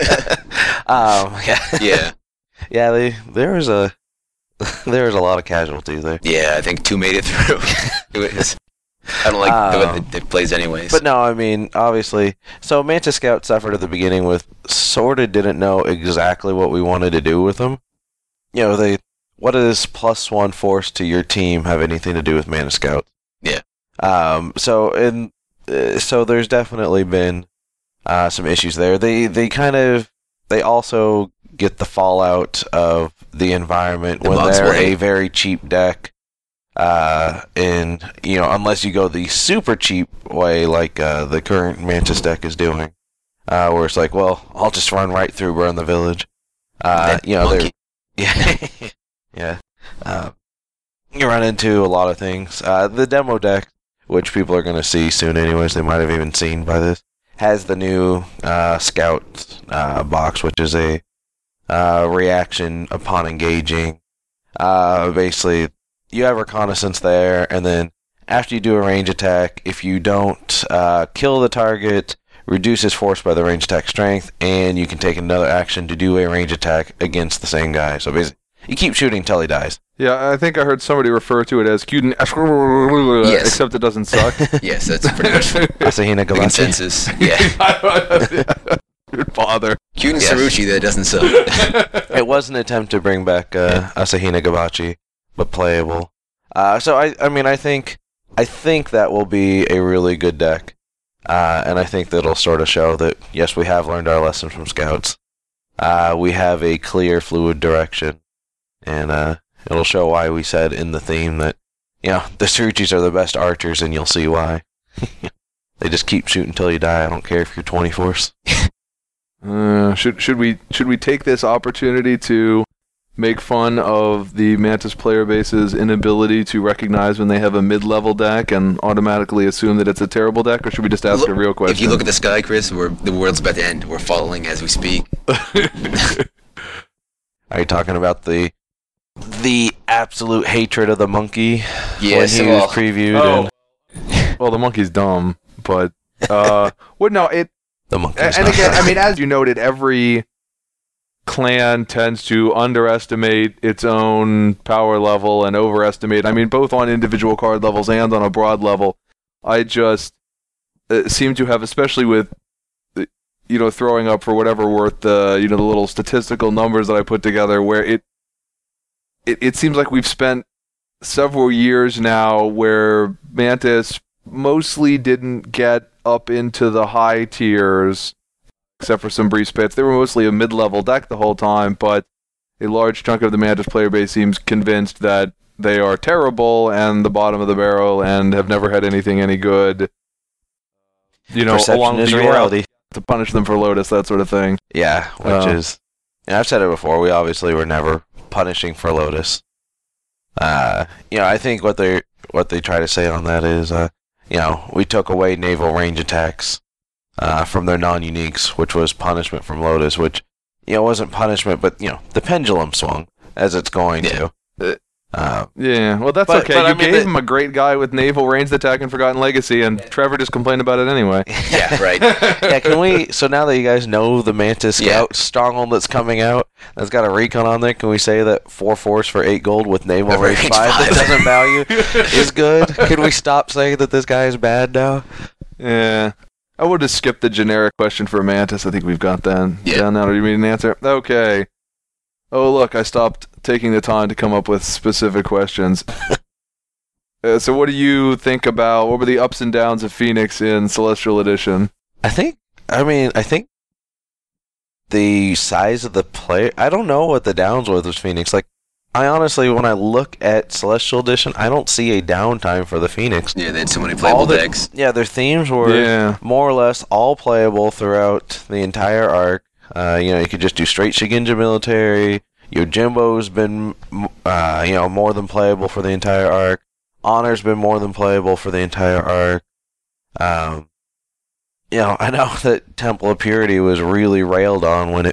Yeah. Yeah, there was a lot of casualties there. Yeah, I think 2 made it through. I don't like the way it plays anyways. But no, I mean, obviously, so Mantis Scout suffered at the beginning with sorta didn't know exactly what we wanted to do with them. What does +1 force to your team have anything to do with Mantis Scout? Yeah. So there's definitely been some issues there. They also get the fallout of the environment when they're a very cheap deck. Unless you go the super cheap way like the current Mantis deck is doing, where it's like, well, I'll just run right through, burn the village. You run into a lot of things. The demo deck, which people are going to see soon anyways, they might have even seen by this, has the new Scout box, which is a reaction upon engaging. Basically, you have reconnaissance there, and then after you do a range attack, if you don't kill the target, reduces force by the range attack strength, and you can take another action to do a range attack against the same guy. So basically, you keep shooting until he dies. Yeah, I think I heard somebody refer to it as Kyuten, except it doesn't suck. Yes, that's pretty much Asahina the Gabachi. consensus. Yeah. Good father. Kyuten Saruchi, that doesn't suck. It was an attempt to bring back Asahina Gabachi, but playable. So I think that will be a really good deck, and I think that'll sort of show that yes, we have learned our lesson from scouts. We have a clear, fluid direction, and it'll show why we said in the theme that the Saruchis are the best archers, and you'll see why. They just keep shooting until you die. I don't care if you're 24th. Should we take this opportunity to make fun of the Mantis player base's inability to recognize when they have a mid-level deck and automatically assume that it's a terrible deck, or should we just ask a real question? If you look at the sky, Chris, the world's about to end. We're falling as we speak. Are you talking about the absolute hatred of the monkey when he was previewed? Well, the monkey's dumb, but the monkey's and again, I mean, as you noted, every clan tends to underestimate its own power level and overestimate. I mean, both on individual card levels and on a broad level. I just seem to have, especially with throwing up for whatever worth the little statistical numbers that I put together, where it seems like we've spent several years now where Mantis mostly didn't get up into the high tiers, except for some brief spits. They were mostly a mid-level deck the whole time, but a large chunk of the Mantis player base seems convinced that they are terrible and the bottom of the barrel and have never had anything any good. You know, Perception along is the reality. to punish them for Lotus, that sort of thing. Yeah, which is... And I've said it before, we obviously were never punishing for Lotus. I think what they try to say on that is, we took away naval range attacks from their non-uniques, which was punishment from Lotus, which, wasn't punishment, but, the pendulum swung, as it's going to. Yeah, well, that's okay. But you gave him a great guy with naval ranged attack and Forgotten Legacy, and Trevor just complained about it anyway. Yeah, right. Yeah, can we... So now that you guys know the Mantis Scout Stronghold that's coming out, that's got a recon on there, can we say that 4 force for 8 gold with naval range 5 that doesn't value is good? Can we stop saying that this guy is bad now? Yeah. I would have skipped the generic question for Mantis. I think we've got that down now. Do you need an answer? Okay. Oh, look, I stopped taking the time to come up with specific questions. So what do you think about, what were the ups and downs of Phoenix in Celestial Edition? I think the size of the player, I don't know what the downs were with Phoenix. Like, I honestly, when I look at Celestial Edition, I don't see a downtime for the Phoenix. Yeah, they had so many playable decks. Yeah, their themes were more or less all playable throughout the entire arc. You could just do straight Shigenja military. Yojimbo's been, more than playable for the entire arc. Honor's been more than playable for the entire arc. I know that Temple of Purity was really railed on when it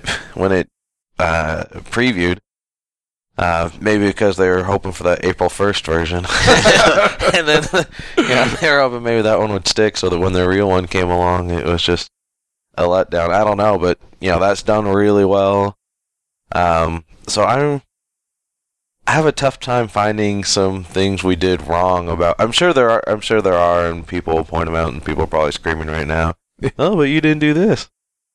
previewed. Maybe because they were hoping for that April 1st version. And then, they were hoping maybe that one would stick so that when the real one came along, it was just a letdown. I don't know, but, that's done really well. So I have a tough time finding some things we did wrong about. I'm sure there are, and people will point them out, and people are probably screaming right now. Oh, but you didn't do this.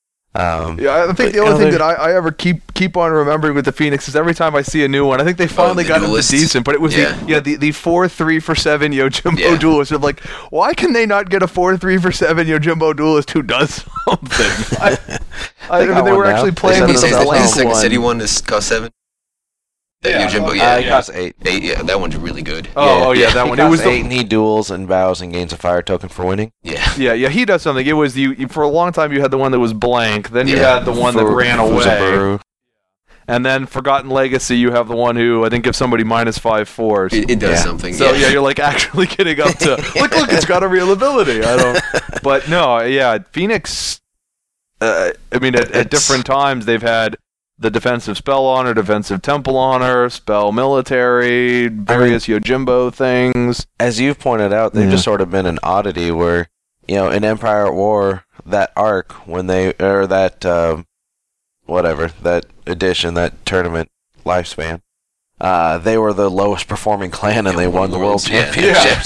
I think the only thing that I ever keep on remembering with the Phoenix is every time I see a new one, I think they finally got into decent, but it was the 4-3 for 7 Yojimbo duelist. I'm like, why can they not get a 4-3 for 7 Yojimbo duelist who does something? I mean, they were actually playing with the second city one is cost 7. Yojimbo, he costs 8. 8, yeah, that one's really good. That one. It was 8, and he duels and bows and gains a fire token for winning. Yeah, he does something. It was for a long time you had the one that was blank, then you had the one that ran away, and then Forgotten Legacy you have the one who I think gives somebody -5 force. It does something. So you're like actually getting up to look, it's got a real ability. But no, Phoenix. I mean, at different times they've had the defensive spell honor, defensive temple honor, spell military, various Yojimbo things. As you've pointed out, they've just sort of been an oddity where, in Empire at War, that arc, when that edition, that tournament lifespan, they were the lowest performing clan and they won the world championships.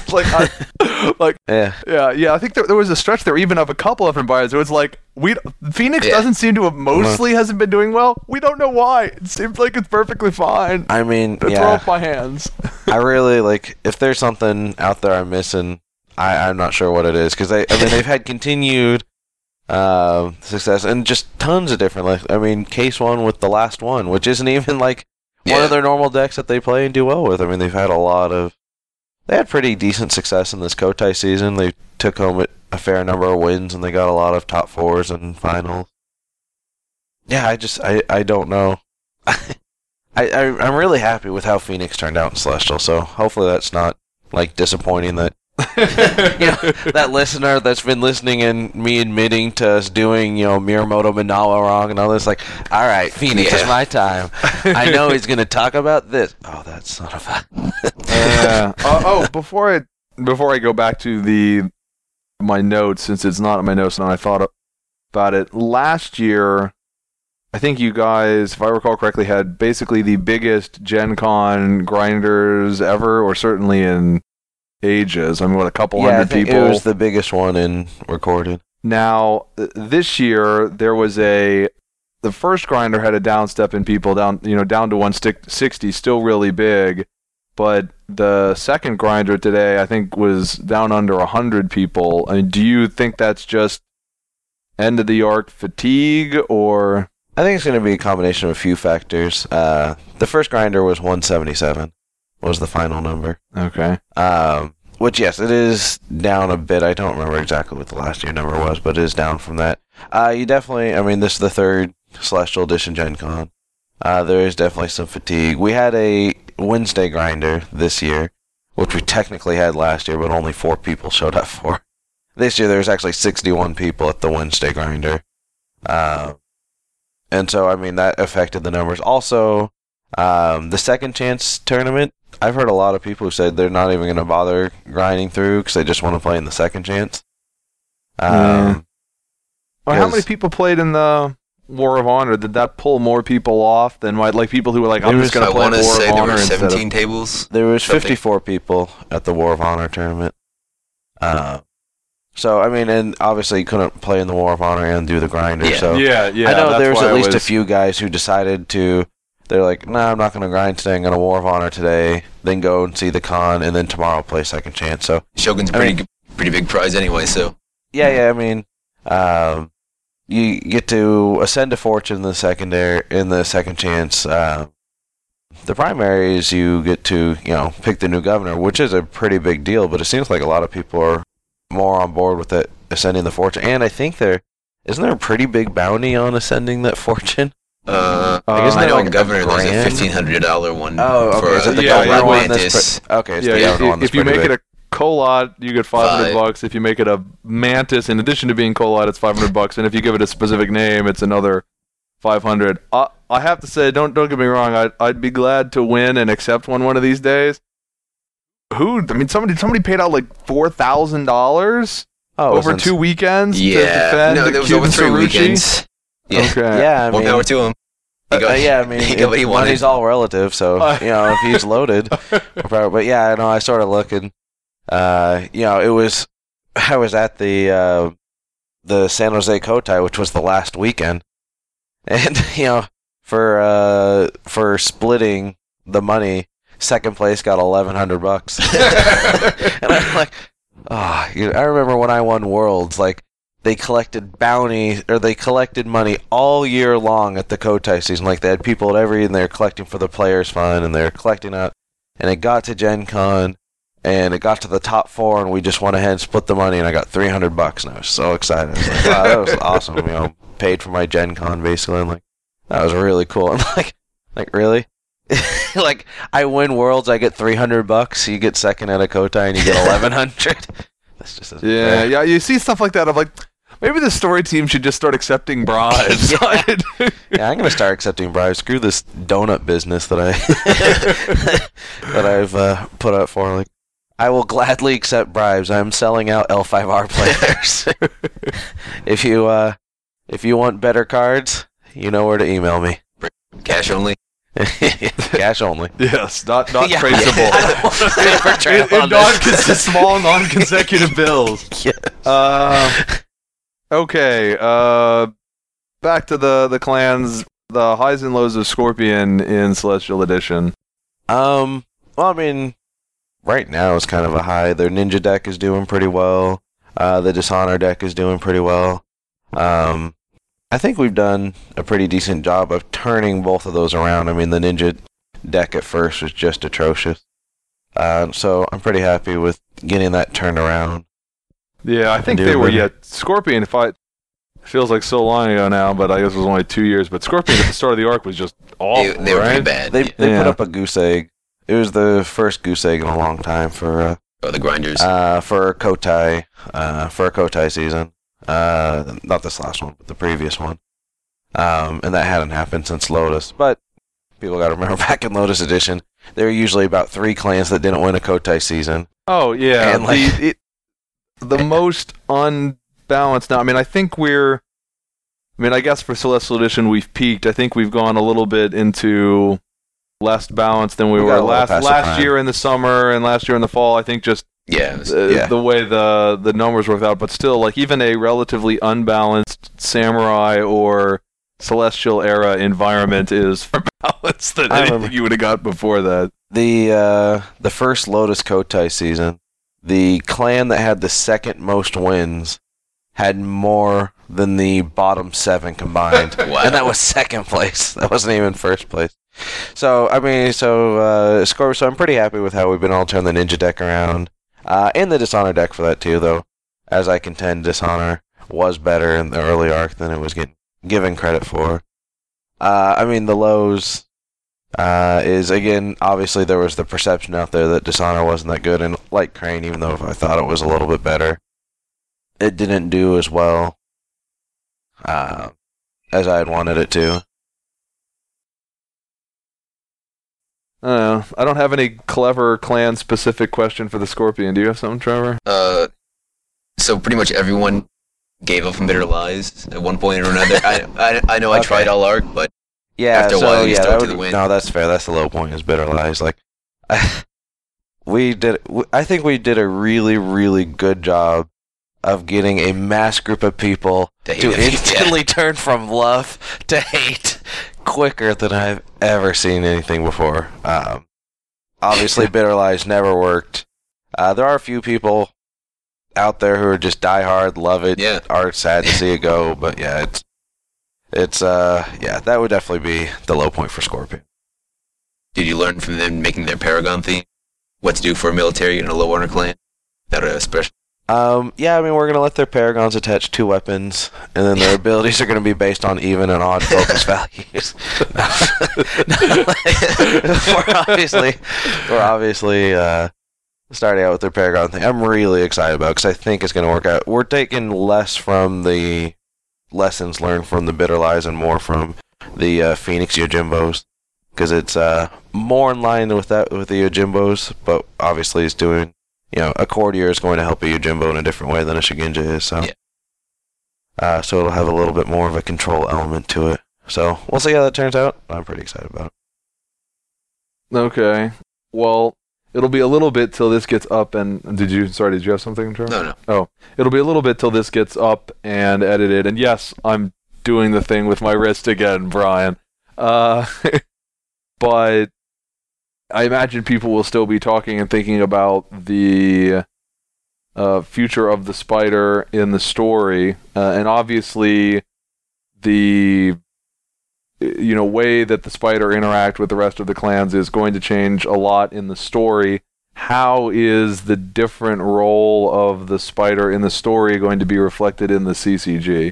I think there was a stretch there even of a couple of empires. It was like Phoenix doesn't seem to have hasn't been doing well. We don't know why. It seems like it's perfectly fine. I mean, throw up my hands. I really if there's something out there I'm missing, I'm not sure what it is because they've had continued success and just tons of different case one with the last one, which isn't even one of their normal decks that they play and do well with. I mean, they've had they had pretty decent success in this Kotai season. They took home a fair number of wins, and they got a lot of top 4s and finals. Yeah, I don't know. I'm really happy with how Phoenix turned out in Celestial, so hopefully that's not, disappointing that that listener that's been listening and me admitting to us doing, Miyamoto Manawa wrong and all this, all right, Phoenix, it's my time. I know he's going to talk about this. Oh, that son of a... Before I go back to my notes, since it's not in my notes and I thought about it, last year, I think you guys, if I recall correctly, had basically the biggest Gen Con grinders ever, or certainly in ages. I mean, a couple hundred people? It was the biggest one in recorded. Now, this year, there was the first grinder had a downstep in people down to 160, still really big, but the second grinder today, I think, was down under 100 people. I mean, do you think that's just end of the arc fatigue, or? I think it's going to be a combination of a few factors. The first grinder was 177, was the final number. Okay. Which, yes, it is down a bit. I don't remember exactly what the last year number was, but it is down from that. You definitely, I mean, this is the third Celestial Edition Gen Con. There is definitely some fatigue. We had a Wednesday grinder this year, which we technically had last year, but only 4 people showed up for. This year, there was actually 61 people at the Wednesday grinder. And so, I mean, that affected the numbers. Also, the second chance tournament, I've heard a lot of people who said they're not even going to bother grinding through because they just want to play in the second chance. Well, how many people played in the War of Honor? Did that pull more people off than like people who were like, I'm just going to play War of Honor instead of... 17 of... tables? There was 54 people at the War of Honor tournament. So, I mean, and obviously you couldn't play in the War of Honor and do the grinder. Yeah. So Yeah. I know there was at least a few guys who decided to, they're like, nah, I'm not going to grind today. I'm going to War of Honor today, then go and see the con, and then tomorrow play second chance. So Shogun's a pretty big prize anyway, so... Yeah, I mean, you get to ascend to fortune in the second chance. The primary is you get to, pick the new governor, which is a pretty big deal, but it seems like a lot of people are more on board with it, ascending the fortune. And I think isn't there a pretty big bounty on ascending that fortune? I know like governor, there's a $1,500 one. Oh, okay. For, Is it the governor one? Okay, the governor one. If you make it a Colot, you get $500. If you make it a Mantis, in addition to being Colot, it's $500. And if you give it a specific name, it's another $500. I have to say, don't get me wrong. I'd be glad to win and accept one of these days. Somebody paid out like $4,000 over 2 weekends to defend. No, there was over 3 weekends. Yeah. Okay. Yeah, I mean, more power to him. Money's all relative, so if he's loaded, but yeah, I know. I started looking. I was at the San Jose Kotai, which was the last weekend, and for splitting the money, second place got $1,100, and I'm like, I remember when I won Worlds, like. They collected they collected money all year long at the Kotai season. Like, they had people at every, and they were collecting for the Players Fund, and they were collecting out. And it got to Gen Con, and it got to the top 4, and we just went ahead and split the money, and I got $300, and I was so excited. I was like, wow, that was awesome. Paid for my Gen Con, basically. And, like, that was really cool. And, like really? Like, I win Worlds, I get $300, you get second at a Kotai, and you get $1,100. That's just yeah. You see stuff like that. I'm like, maybe the story team should just start accepting bribes. I'm gonna start accepting bribes. Screw this donut business that I've put up for. Like, I will gladly accept bribes. I'm selling out L5R players. If you want better cards, you know where to email me. Cash only. Cash only. Yes, not traceable. In small non-consecutive bills. Yes. Okay. Back to the clans. The highs and lows of Scorpion in Celestial Edition. Well, I mean, right now it's kind of a high. Their Ninja deck is doing pretty well. The Dishonor deck is doing pretty well. I think we've done a pretty decent job of turning both of those around. I mean, the Ninja deck at first was just atrocious. So I'm pretty happy with getting that turned around. Yeah, I think they were, Scorpion, feels like so long ago now, but I guess it was only 2 years. But Scorpion at the start of the arc was just awful, They were pretty bad. They put up a goose egg. It was the first goose egg in a long time for... the grinders. For Kotai, for a Kotai season. Not this last one, but the previous one. And that hadn't happened since Lotus. But people got to remember, back in Lotus Edition, there were usually about 3 clans that didn't win a Kotai season. Oh, yeah. And like, the most unbalanced now. I mean, I guess for Celestial Edition we've peaked. I think we've gone a little bit into less balanced than we were last year in the summer and last year in the fall. I think just the way the numbers worked out, but still, like, even a relatively unbalanced Samurai or Celestial era environment is for balance than I anything remember. you would have got before that. The first Lotus Kotai season, the clan that had the second most wins had more than the bottom 7 combined. Wow. And that was second place. That wasn't even first place. So, Scorpio, so I'm pretty happy with how we've been able to turn the Ninja deck around. And the Dishonor deck for that too, though. As I contend, Dishonor was better in the early arc than it was given credit for. The lows is, again, obviously there was the perception out there that Dishonor wasn't that good, and like Crane, even though I thought it was a little bit better, it didn't do as well as I had wanted it to. I don't have any clever clan-specific question for the Scorpion. Do you have something, Trevor? So pretty much everyone gave up on Bitter Lies at one point or another. I know I Okay. tried all arc, but Yeah, After a while, you start that to would, the win. no, that's fair. That's the low point. Is Bitter Lies. Like, I think we did a really, really good job of getting a mass group of people To hate to it, yeah. instantly turn from love to hate quicker than I've ever seen anything before. Obviously, Bitter Lies never worked. There are a few people out there who are just diehard, love it, Yeah. are sad to see it go, but yeah, that would definitely be the low point for Scorpion. did you learn from them making their Paragon theme? What to do for a military in a low honor clan? That a special. We're going to let their Paragons attach 2 weapons, and then their abilities are going to be based on even and odd focus values. we're obviously starting out with their Paragon thing. I'm really excited about it because I think it's going to work out. We're taking less from the lessons learned from the Bitter Lies and more from the Phoenix Yojimbos, because it's more in line with the Yojimbos, but obviously it's doing, a Courtier is going to help a Yojimbo in a different way than a Shigenja is, so. Yeah. So it'll have a little bit more of a control element to it. So we'll see how that turns out. I'm pretty excited about it. Okay. Well, it'll be a little bit till this gets up and... Did you have something, Trevor? No. Oh, it'll be a little bit till this gets up and edited. And yes, I'm doing the thing with my wrist again, Brian. But I imagine people will still be talking and thinking about the future of the spider in the story. And obviously, the way that the spider interact with the rest of the clans is going to change a lot in the story. How is the different role of the spider in the story going to be reflected in the CCG?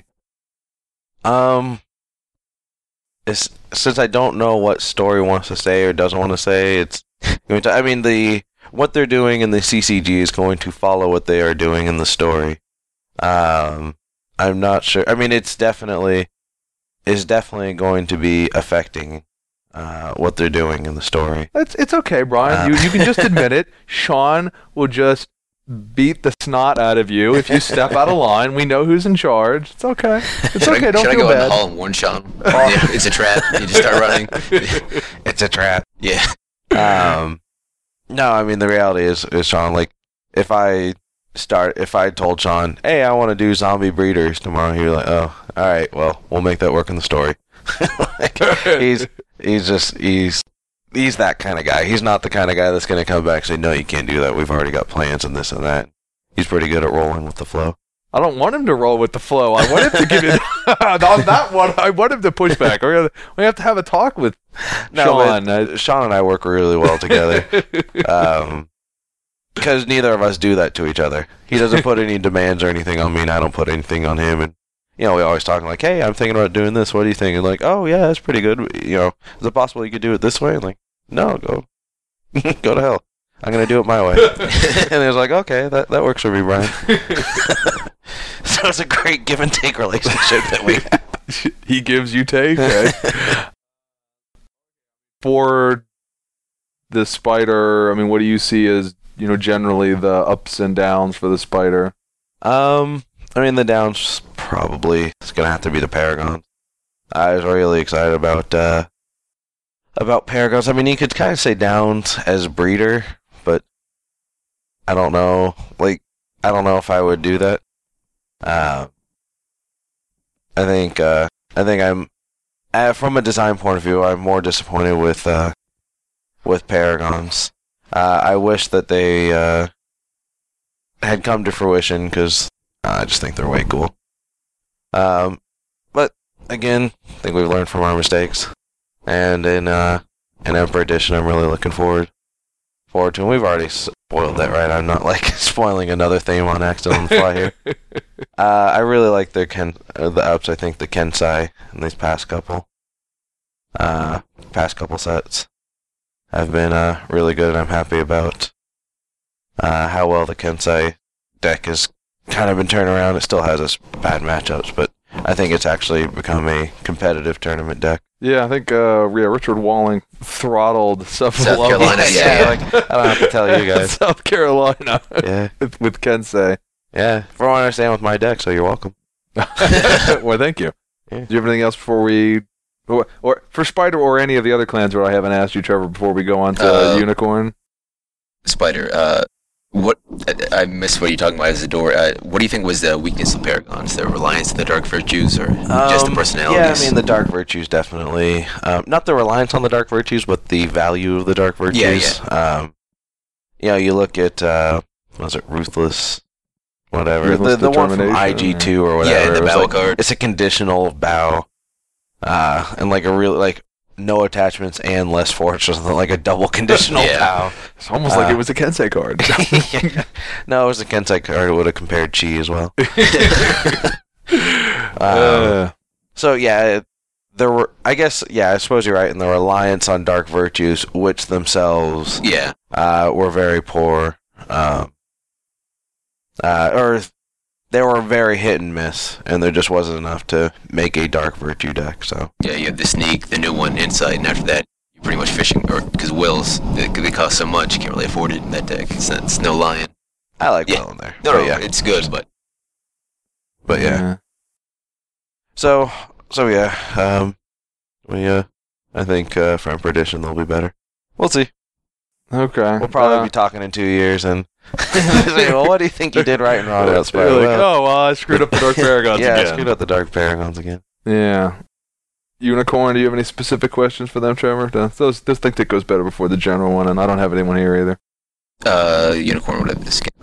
Since I don't know what story wants to say or doesn't want to say, it's going to. What they're doing in the CCG is going to follow what they are doing in the story. I'm not sure. It's definitely going to be affecting what they're doing in the story. It's okay, Brian. You can just admit it. Sean will just beat the snot out of you if you step out of line. We know who's in charge. It's okay. It's okay. Don't should I feel go in the bad. hall and warn Sean? Yeah, it's a trap. You just start running. It's a trap. Yeah. No, the reality is Sean, like, if I told Sean, hey, I want to do zombie breeders tomorrow, he'd be like, oh, alright, well, we'll make that work in the story. He's that kind of guy. He's not the kind of guy that's going to come back and say, no, you can't do that. We've already got plans and this and that. He's pretty good at rolling with the flow. I don't want him to roll with the flow. I want him to give it on that one. I want him to push back. We have to have a talk with Sean. Sean and I work really well together. Because neither of us do that to each other. He doesn't put any demands or anything on me, and I don't put anything on him. And we always talk like, hey, I'm thinking about doing this. What do you think? And like, oh yeah, that's pretty good. Is it possible you could do it this way? And like, no, go to hell. I'm gonna do it my way. And it was like, okay, that works for me, Brian. So it's a great give and take relationship that we have. He gives, you take. Right? For the spider, what do you see as generally the ups and downs for the spider? The downs probably it's gonna have to be the Paragons. I was really excited about Paragons. You could kind of say downs as breeder, but I don't know. I don't know if I would do that. I think I'm from a design point of view, I'm more disappointed with Paragons. I wish that they had come to fruition because I just think they're way cool. But again, I think we've learned from our mistakes, and in Emperor Edition, I'm really looking forward to. And we've already spoiled that, right? I'm not like spoiling another theme on accident on the fly here. I really like the ups. I think the Kensai in these past couple sets have been really good, and I'm happy about how well the Kensai deck has kind of been turned around. It still has its bad matchups, but I think it's actually become a competitive tournament deck. Yeah, I think Richard Walling throttled South Carolina. Like, I don't have to tell you guys. South Carolina. Yeah, with Kensei. yeah. From what I understand with my deck, so you're welcome. Well, thank you. Yeah. Do you have anything else before we, or for Spider or any of the other clans where I haven't asked you, Trevor, before we go on to Unicorn? Spider, what I missed what you're talking about, Isidore. What do you think was the weakness of Paragons? The reliance on the dark virtues, or just the personalities? Yeah, I mean the dark virtues definitely. Not the reliance on the dark virtues, but the value of the dark virtues. Yeah. You look at was it Ruthless? Whatever. Ruthless The one from Determination, IG2 or whatever. Yeah, the it was bow like, card. It's a conditional bow. And like a real like no attachments and less force, or something like a double conditional Yeah. bow. It's almost like it was a Kensei card. No, it was a Kensei card. It would have compared Chi as well. So yeah, there were. I guess I suppose you're right in the reliance on dark virtues, which themselves Yeah. were very poor, or they were very hit and miss, and there just wasn't enough to make a dark virtue deck. So Yeah, you have the sneak, the new one, insight, and after that, you're pretty much fishing, or because wills, they cost so much, you can't really afford it in that deck. It's no lion. I like Yeah. Will in there. No, But no, yeah, it's good, but but yeah. So yeah, I think for Emperor Edition they'll be better. We'll see. Okay. We'll probably be talking in 2 years and say, well, what do you think you did right and wrong about Spider? You're like, Well, I screwed up the Dark Paragons yeah, I again. screwed up the Dark Paragons again. Yeah. Unicorn, do you have any specific questions for them, Trevor? Those think that goes better before the general one, and I don't have anyone here either. Unicorn, whatever this game.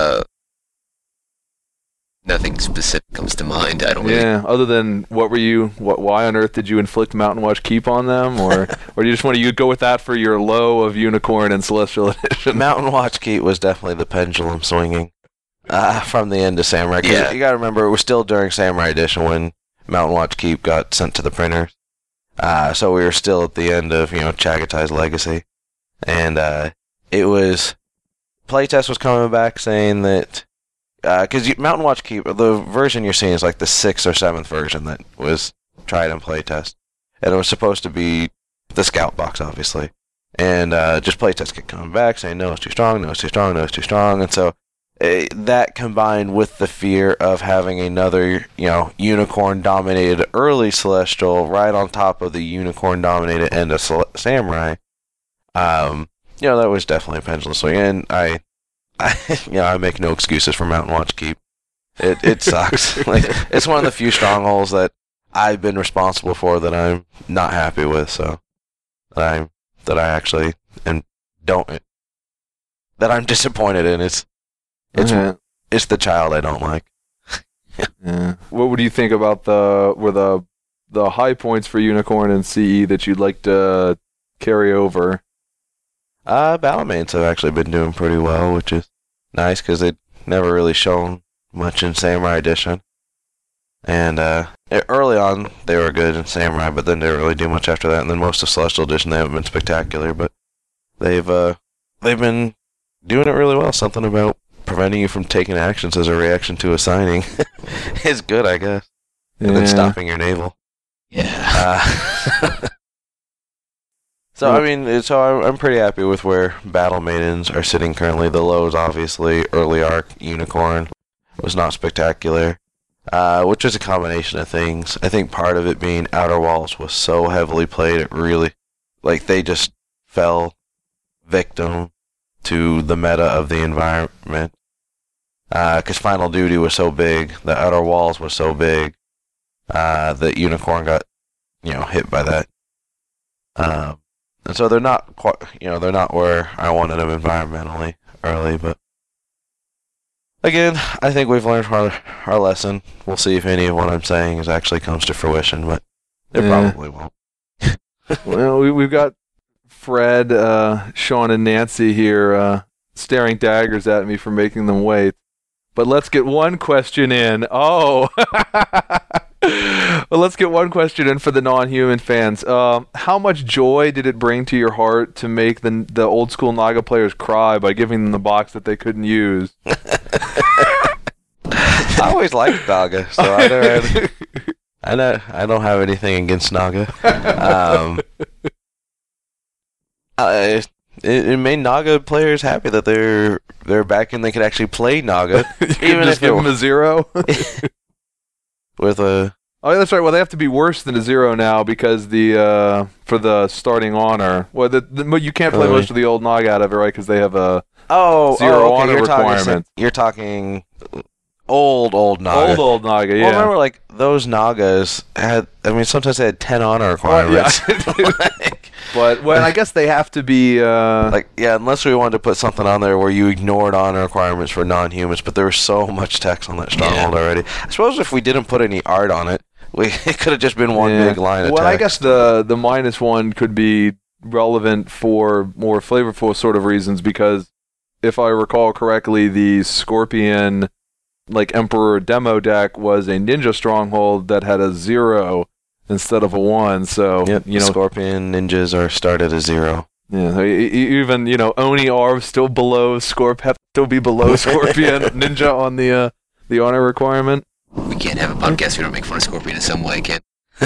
Nothing specific comes to mind. I don't really. Yeah, other than why on earth did you inflict Mountain Watch Keep on them? Or do you just want to go with that for your low of Unicorn and Celestial Edition? Mountain Watch Keep was definitely the pendulum swinging from the end of Samurai. 'Cause Yeah. you got to remember, it was still during Samurai Edition when Mountain Watch Keep got sent to the printers. So we were still at the end of, Chagatai's legacy. And it was... Playtest was coming back saying that... Because Mountain Watch Keep, the version you're seeing is like the 6th or 7th version that was tried in playtest. And it was supposed to be the Scout box, obviously. And just playtest kept coming back saying, no, it's too strong, no, it's too strong, no, it's too strong. And so that combined with the fear of having another, unicorn-dominated early Celestial right on top of the unicorn-dominated end of Samurai, that was definitely a pendulum swing. And I make no excuses for Mountain Watch Keep. It sucks. Like, it's one of the few strongholds that I've been responsible for that I'm not happy with. So that I actually that I'm disappointed in. It's the child I don't like. Yeah. What would you think about the high points for Unicorn and CE that you'd like to carry over? Balamains have actually been doing pretty well, which is nice because they'd never really shown much in Samurai Edition. And early on, they were good in Samurai, but then they didn't really do much after that. And then most of Celestial Edition, they haven't been spectacular, but they've been doing it really well. Something about preventing you from taking actions as a reaction to a signing is good, I guess. And then stopping your naval. Yeah. So I'm pretty happy with where Battle Maidens are sitting currently. The lows, obviously, early arc Unicorn was not spectacular, which was a combination of things. I think part of it being Outer Walls was so heavily played, it really, they just fell victim to the meta of the environment. Because Final Duty was so big, the Outer Walls was so big, that Unicorn got hit by that. And so they're not quite, they're not where I wanted them environmentally early, but again, I think we've learned our lesson. We'll see if any of what I'm saying actually comes to fruition, but it probably won't. Well, we've got Fred, Sean, and Nancy here staring daggers at me for making them wait. But let's get one question in. Oh! Well, let's get one question in for the non-human fans. How much joy did it bring to your heart to make the old school Naga players cry by giving them the box that they couldn't use? I always liked Naga, so I don't have anything against Naga. It made Naga players happy that they're back and they could actually play Naga. Even just give them a 0? With a... Oh, that's right. Well, they have to be worse than a 0 now because for the starting honor. Well, you can't play most of the old Naga out of it, right? Because they have a 0 honor requirement. You're talking old Naga. Old Naga, yeah. Well, remember, like, those Nagas had... sometimes they had 10 honor requirements. But I guess they have to be... unless we wanted to put something on there where you ignored honor requirements for non-humans, but there was so much text on that stronghold already. I suppose if we didn't put any art on it, it could have just been one big line of text. Well, I guess the -1 could be relevant for more flavorful sort of reasons, because if I recall correctly, the Scorpion Emperor demo deck was a ninja stronghold that had a 0 instead of a 1, so Scorpion ninjas are started at 0. Yeah, even Oni Arv still below still be below Scorpion ninja on the honor requirement. We can't have a podcast if we don't make fun of Scorpion in some way, can?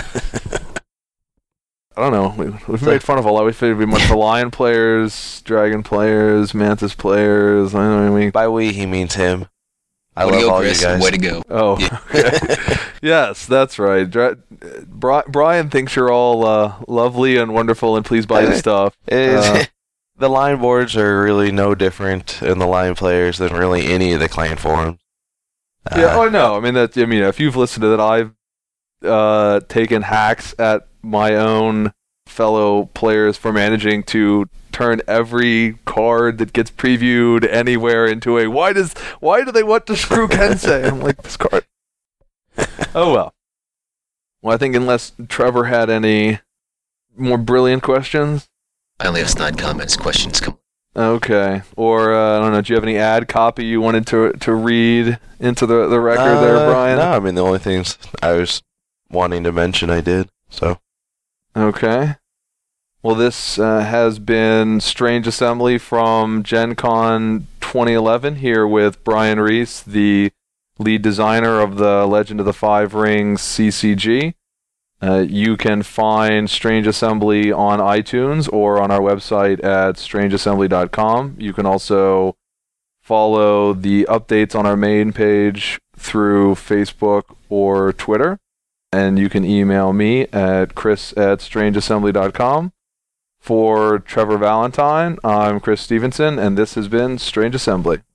I don't know. We've made fun of a lot. We've made much for Lion players, Dragon players, Mantis players. By we, he means him. I love all Chris. You guys. Way to go. Oh, yeah. Yes, that's right. Brian thinks you're all lovely and wonderful and pleased by his stuff. The line boards are really no different in the line players than really any of the clan forums. No. If you've listened to that, I've taken hacks at my own fellow players for managing to turn every card that gets previewed anywhere into a why do they want to screw Kensei? I'm like, this card. Oh well. Well, I think unless Trevor had any more brilliant questions. I only have snide comments. Questions come. Okay. Or I don't know. Do you have any ad copy you wanted to read into the record there, Brian? No, the only things I was wanting to mention I did. So. Okay. Well, this has been Strange Assembly from Gen Con 2011 here with Brian Reese, the lead designer of the Legend of the Five Rings CCG. You can find Strange Assembly on iTunes or on our website at strangeassembly.com. You can also follow the updates on our main page through Facebook or Twitter. And you can email me at chris@strangeassembly.com. For Trevor Valentine, I'm Chris Stevenson, and this has been Strange Assembly.